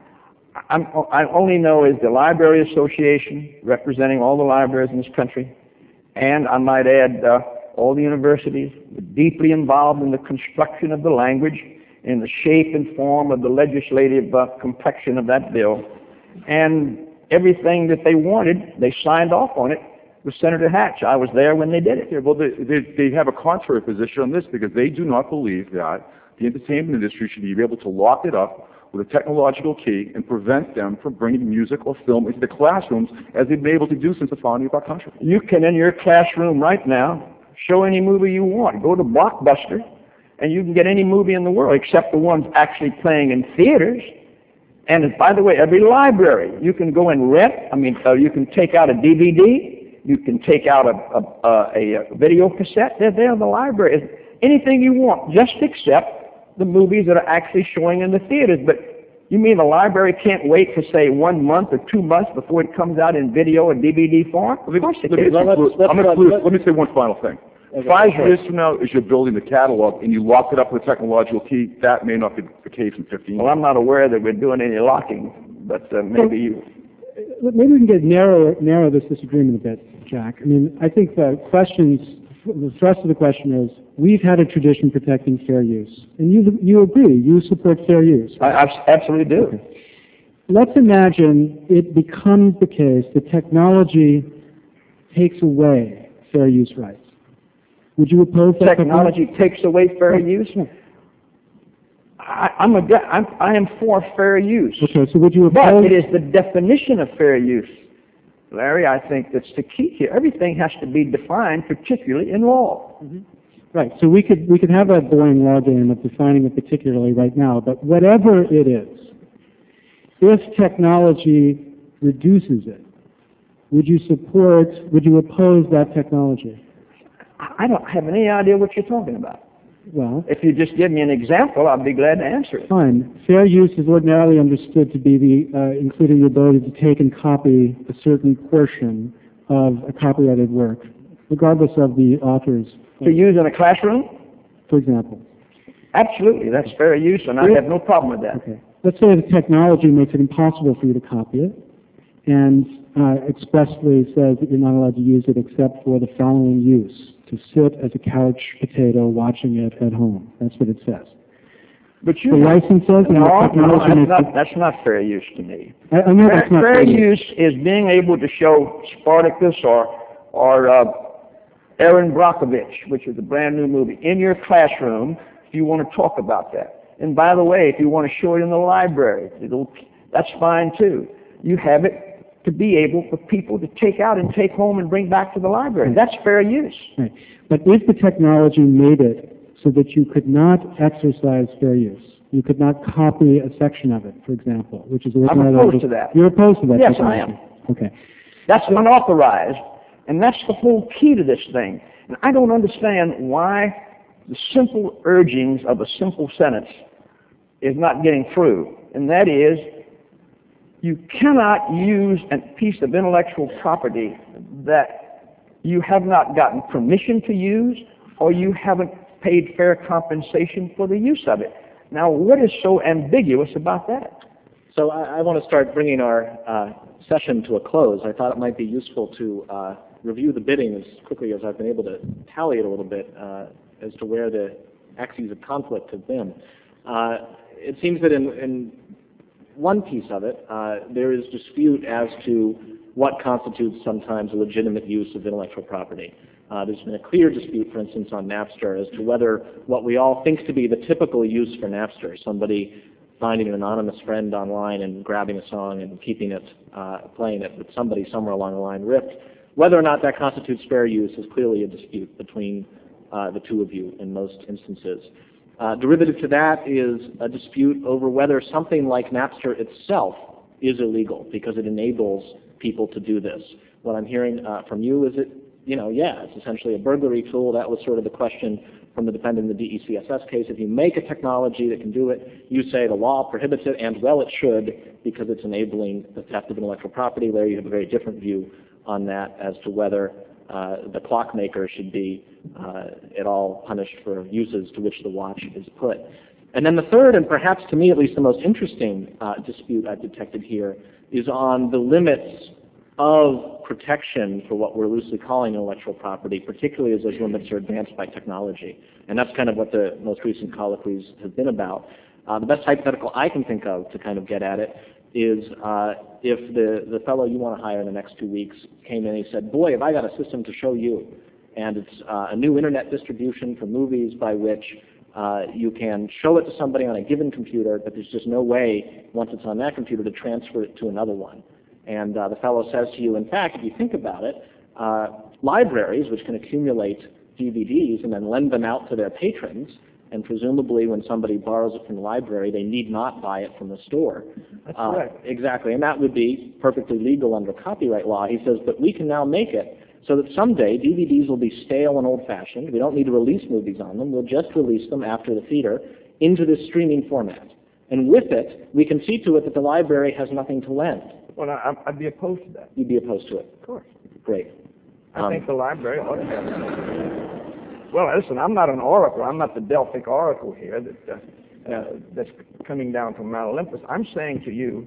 I'm, I only know is the Library Association, representing all the libraries in this country, and I might add uh, all the universities, deeply involved in the construction of the language, in the shape and form of the legislative uh, complexion of that bill, and everything that they wanted, they signed off on it with Senator Hatch. I was there when they did it. Yeah, well, they, they, they have a contrary position on this because they do not believe that the entertainment industry should be able to lock it up with a technological key and prevent them from bringing music or film into the classrooms as they've been able to do since the founding of our country. You can, in your classroom right now, show any movie you want. Go to Blockbuster, and you can get any movie in the world except the ones actually playing in theaters. And by the way, every library, you can go and rent. I mean, uh, you can take out a D V D. You can take out a, a, a, a video cassette. They're there in the library. Anything you want, just except the movies that are actually showing in the theaters. But you mean the library can't wait for, say, one month or two months before it comes out in video or D V D form? Of course it can. Let, let, let, let, let me say one final thing. Okay, Five sure. years from now, as you're building the catalog and you lock it up with a technological key, that may not be the case in fifteen years. Well, I'm not aware that we're doing any locking, but uh, maybe you... Maybe we can get narrow, narrow this disagreement a bit, Jack. I mean, I think the questions, the thrust of the question is, we've had a tradition protecting fair use. And you, you agree, you support fair use. Right? I, I absolutely do. Okay. Let's imagine it becomes the case that technology takes away fair use rights. Would you oppose that? Technology takes away fair use? I, I'm a, I'm, I am for fair use. Okay, so would you oppose? But it is the definition of fair use, Larry, I think that's the key here. Everything has to be defined, particularly in law. Mm-hmm. Right, so we could, we could have that boring law game of defining it particularly right now, but whatever it is, if technology reduces it, would you support, would you oppose that technology? I don't have any idea what you're talking about. Well, if you just give me an example, I'd be glad to answer it. Fine. Fair use is ordinarily understood to be the, uh, including the ability to take and copy a certain portion of a copyrighted work, regardless of the author's. To use in a classroom? For example. Absolutely, that's fair use, and I have no problem with that. Okay. Let's say the technology makes it impossible for you to copy it, and uh, expressly says that you're not allowed to use it except for the following use: to sit as a couch potato watching it at home. That's what it says. But you the license says no, the technology no, that's, not, it, that's not fair use to me. I, I know fair, that's not fair fair use. use is being able to show Spartacus or or uh, Erin Brockovich, which is a brand new movie, in your classroom if you want to talk about that. And by the way, if you want to show it in the library, it'll, that's fine too. You have it to be able for people to take out and take home and bring back to the library. That's fair use. Right. But if the technology made it so that you could not exercise fair use, you could not copy a section of it, for example, which is... I'm opposed to that. You're opposed to that? Yes, I am. Okay. That's unauthorized, and that's the whole key to this thing. And I don't understand why the simple urgings of a simple sentence is not getting through, and that is, you cannot use a piece of intellectual property that you have not gotten permission to use or you haven't paid fair compensation for the use of it. Now, what is so ambiguous about that? So I, I want to start bringing our uh, session to a close. I thought it might be useful to uh, review the bidding as quickly as I've been able to tally it a little bit uh, as to where the axes of conflict have been. Uh, it seems that in, in one piece of it, uh, there is dispute as to what constitutes sometimes a legitimate use of intellectual property. Uh, there's been a clear dispute, for instance, on Napster as to whether what we all think to be the typical use for Napster, somebody finding an anonymous friend online and grabbing a song and keeping it, uh, playing it with somebody somewhere along the line ripped, whether or not that constitutes fair use is clearly a dispute between uh, the two of you in most instances. Uh, derivative to that is a dispute over whether something like Napster itself is illegal because it enables people to do this. What I'm hearing uh, from you is it, you know, yeah, it's essentially a burglary tool. That was sort of the question from the defendant in the D E C S S case. If you make a technology that can do it, you say the law prohibits it, and well, it should, because it's enabling the theft of intellectual property. Larry, you have a very different view on that as to whether uh, the clockmaker should be uh, at all punished for uses to which the watch is put. And then the third, and perhaps to me at least the most interesting uh, dispute I've detected here, is on the limits of protection for what we're loosely calling intellectual property, particularly as those limits are advanced by technology. And that's kind of what the most recent colloquies have been about. Uh, the best hypothetical I can think of to kind of get at it is uh, if the, the fellow you want to hire in the next two weeks came in and he said, boy, have I got a system to show you. And it's uh, a new internet distribution for movies by which uh, you can show it to somebody on a given computer, but there's just no way, once it's on that computer, to transfer it to another one. And uh, the fellow says to you, in fact, if you think about it, uh, libraries, which can accumulate D V Ds and then lend them out to their patrons, and presumably when somebody borrows it from the library, they need not buy it from the store. That's uh, correct. Exactly, and that would be perfectly legal under copyright law. He says, but we can now make it so that someday D V Ds will be stale and old-fashioned. We don't need to release movies on them. We'll just release them after the theater into this streaming format. And with it, we can see to it that the library has nothing to lend. Well, I, I'd be opposed to that. You'd be opposed to it? Of course. Great. I Um, think the library ought to have it. Well, listen, I'm not an oracle. I'm not the Delphic oracle here that, uh, uh, that's coming down from Mount Olympus. I'm saying to you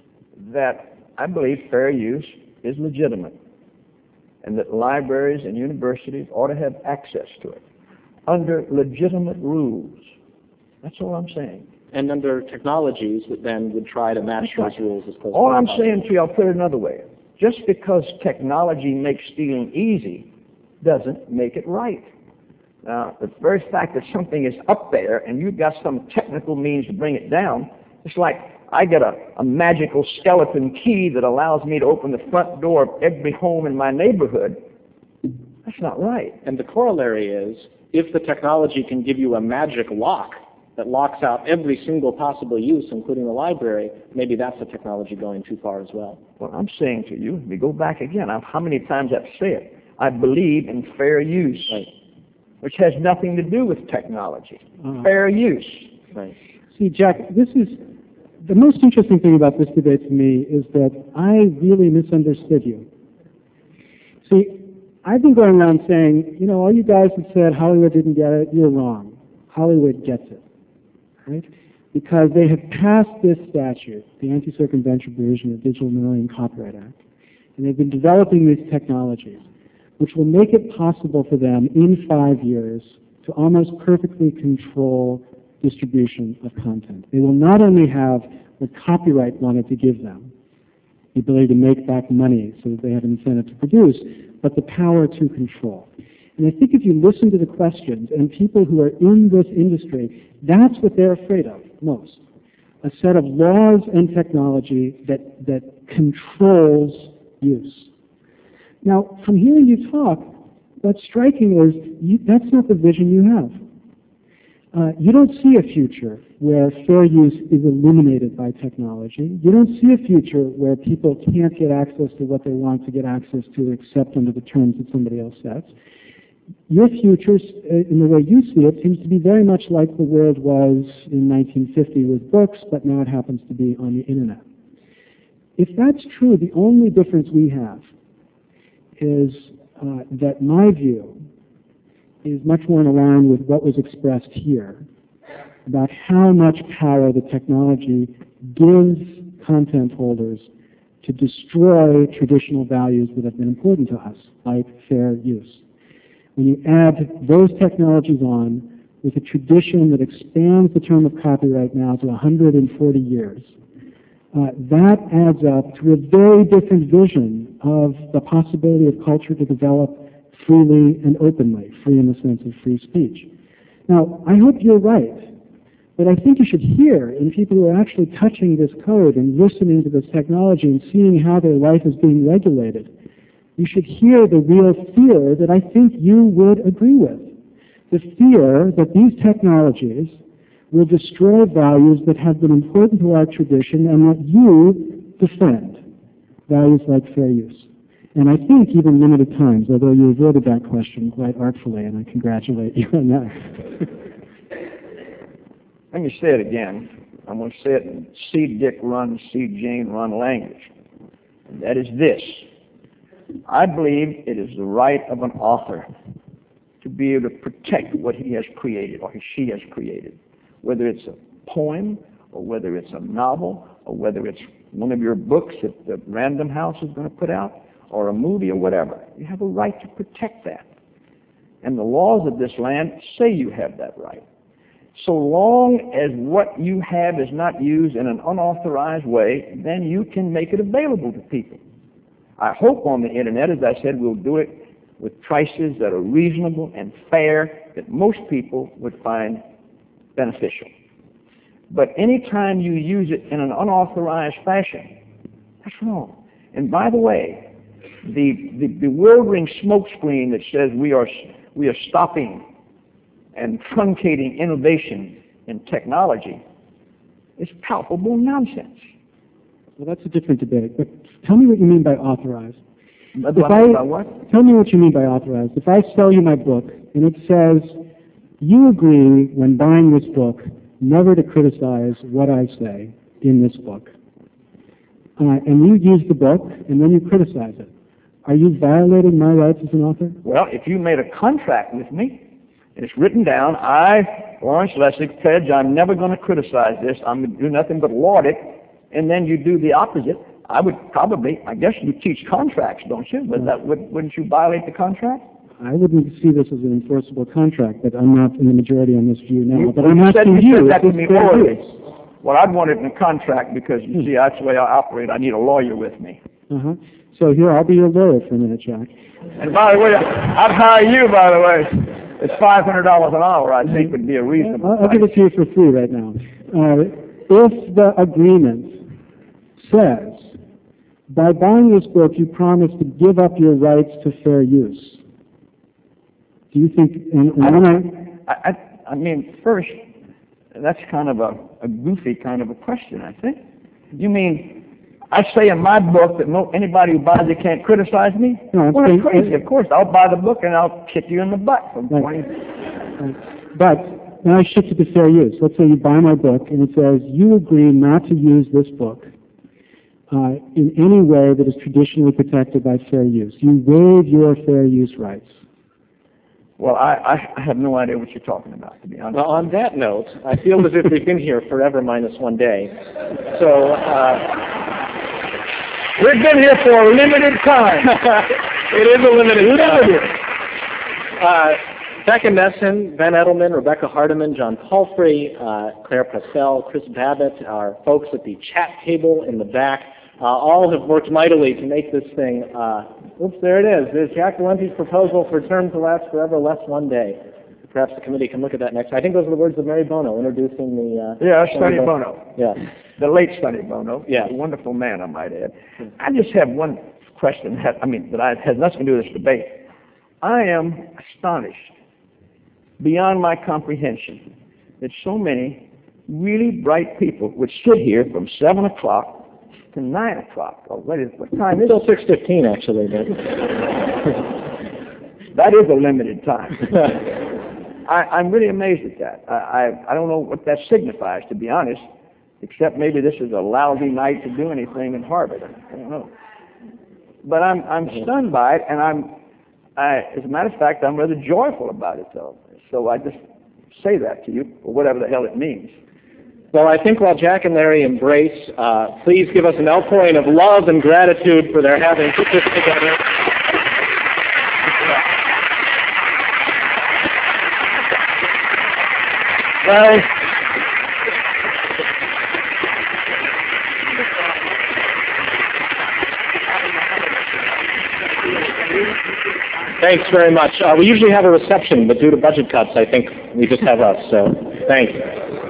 that I believe fair use is legitimate and that libraries and universities ought to have access to it under legitimate rules. That's all I'm saying. And under technologies that then would try to match those rules as close All as I'm possible. saying to you, I'll put it another way. Just because technology makes stealing easy doesn't make it right. Now, the very fact that something is up there and you've got some technical means to bring it down, it's like I get a, a magical skeleton key that allows me to open the front door of every home in my neighborhood. That's not right. And the corollary is, if the technology can give you a magic lock that locks out every single possible use, including the library, maybe that's the technology going too far as well. Well, I'm saying to you, we go back again. I've, how many times I've said it? I believe in fair use, Right. which has nothing to do with technology. Uh, Fair use. Right. See, Jack, this is the most interesting thing about this debate to me is that I really misunderstood you. See, I've been going around saying, you know, all you guys that said Hollywood didn't get it, you're wrong. Hollywood gets it, right? Because they have passed this statute, the Anti-Circumvention Provision of the Digital Millennium Copyright Act, and they've been developing these technologies, which will make it possible for them in five years to almost perfectly control distribution of content. They will not only have what copyright wanted to give them, the ability to make back money so that they have an incentive to produce, but the power to control. And I think if you listen to the questions and people who are in this industry, that's what they're afraid of most. A set of laws and technology that, that controls use. Now, from hearing you talk, what's striking is you, that's not the vision you have. Uh, you don't see a future where fair use is eliminated by technology. You don't see a future where people can't get access to what they want to get access to except under the terms that somebody else sets. Your future, uh, in the way you see it, seems to be very much like the world was in nineteen fifty with books, but now it happens to be on the internet. If that's true, the only difference we have is uh, that my view is much more in line with what was expressed here about how much power the technology gives content holders to destroy traditional values that have been important to us, like fair use. When you add those technologies on with a tradition that expands the term of copyright now to one hundred forty years, Uh, that adds up to a very different vision of the possibility of culture to develop freely and openly, free in the sense of free speech. Now, I hope you're right, but I think you should hear in people who are actually touching this code and listening to this technology and seeing how their life is being regulated, you should hear the real fear that I think you would agree with. The fear that these technologies will destroy values that have been important to our tradition and that you defend, values like fair use. And I think even limited times, although you avoided that question quite artfully, and I congratulate you on that. Let me say it again. I'm going to say it in see Dick run, see Jane run language. And that is this. I believe it is the right of an author to be able to protect what he has created or she has created. whether it's a poem or whether it's a novel or whether it's one of your books that the Random House is going to put out or a movie or whatever. You have a right to protect that. And the laws of this land say you have that right. So long as what you have is not used in an unauthorized way, then you can make it available to people. I hope on the internet, as I said, we'll do it with prices that are reasonable and fair that most people would find beneficial. But anytime you use it in an unauthorized fashion, that's wrong. And by the way, the, the bewildering smokescreen that says we are, we are stopping and truncating innovation in technology is palpable nonsense. Well, that's a different debate. But tell me what you mean by authorized. If If I, by what? Tell me what you mean by authorized. If I sell you my book and it says, you agree when buying this book never to criticize what I say in this book, uh, and you use the book and then you criticize it, are you violating my rights as an author? Well, if you made a contract with me and it's written down, I, Lawrence Lessig, pledge I'm never going to criticize this, I'm going to do nothing but laud it, and then you do the opposite, I would probably, I guess you teach contracts, don't you? But that, would, wouldn't you violate the contract? I wouldn't see this as an enforceable contract, but I'm not in the majority on this view now. You, but I'm you asking said, you, you, said that is to this me fair orally. use? Well, I'd want it in a contract because, you see, that's the way I operate. I need a lawyer with me. Uh-huh. So here, I'll be your lawyer for a minute, Jack. And by the way, I'd hire you, by the way. It's five hundred dollars an hour, I think, would be a reasonable I'll, I'll give it to you for free right now. Uh, if the agreement says, by buying this book, you promise to give up your rights to fair use, do you think, and, and I, when I, I, I, I mean, first, that's kind of a, a goofy kind of a question, I think. You mean, I say in my book that no anybody who buys it can't criticize me? No, I'm well, saying- that's crazy. Of course, I'll buy the book and I'll kick you in the butt for Right. twenty. Right. But now I shift it to fair use. Let's say you buy my book and it says you agree not to use this book uh, in any way that is traditionally protected by fair use. You waive your fair use rights. Well, I, I have no idea what you're talking about, to be honest. Well, on that note, I feel as if we've been here forever minus one day. So, uh, We've been here for a limited time. it is a limited time. Uh, Becca Nesson, Ben Edelman, Rebecca Hardiman, John Palfrey, uh, Claire Purcell, Chris Babbitt, our folks at the chat table in the back, uh, all have worked mightily to make this thing, uh, oops, there it is. There's Jack Valenti's proposal for term to last forever, less one day. Perhaps the committee can look at that next. I think those are the words of Mary Bono introducing the... Uh, Yeah, Sonny Bono. Yeah. The late Sonny Bono. Yeah. A wonderful man, I might add. I just have one question, that, I mean, that I, has nothing to do with this debate. I am astonished, beyond my comprehension, that so many really bright people would sit here from seven o'clock to nine o'clock. Oh, what, is, what time is Still it? six fifteen, actually. But That is a limited time. I, I'm really amazed at that. I, I, I don't know what that signifies, to be honest, except maybe this is a lousy night to do anything in Harvard. I don't know. But I'm, I'm stunned by it, and I'm, I, as a matter of fact, I'm rather joyful about it, though. So I just say that to you, or whatever the hell it means. Well, I think while Jack and Larry embrace, uh, please give us an outpouring of love and gratitude for their having put this together. Larry? Thanks very much. Uh, we usually have a reception, but due to budget cuts, I think we just have us. So, thanks.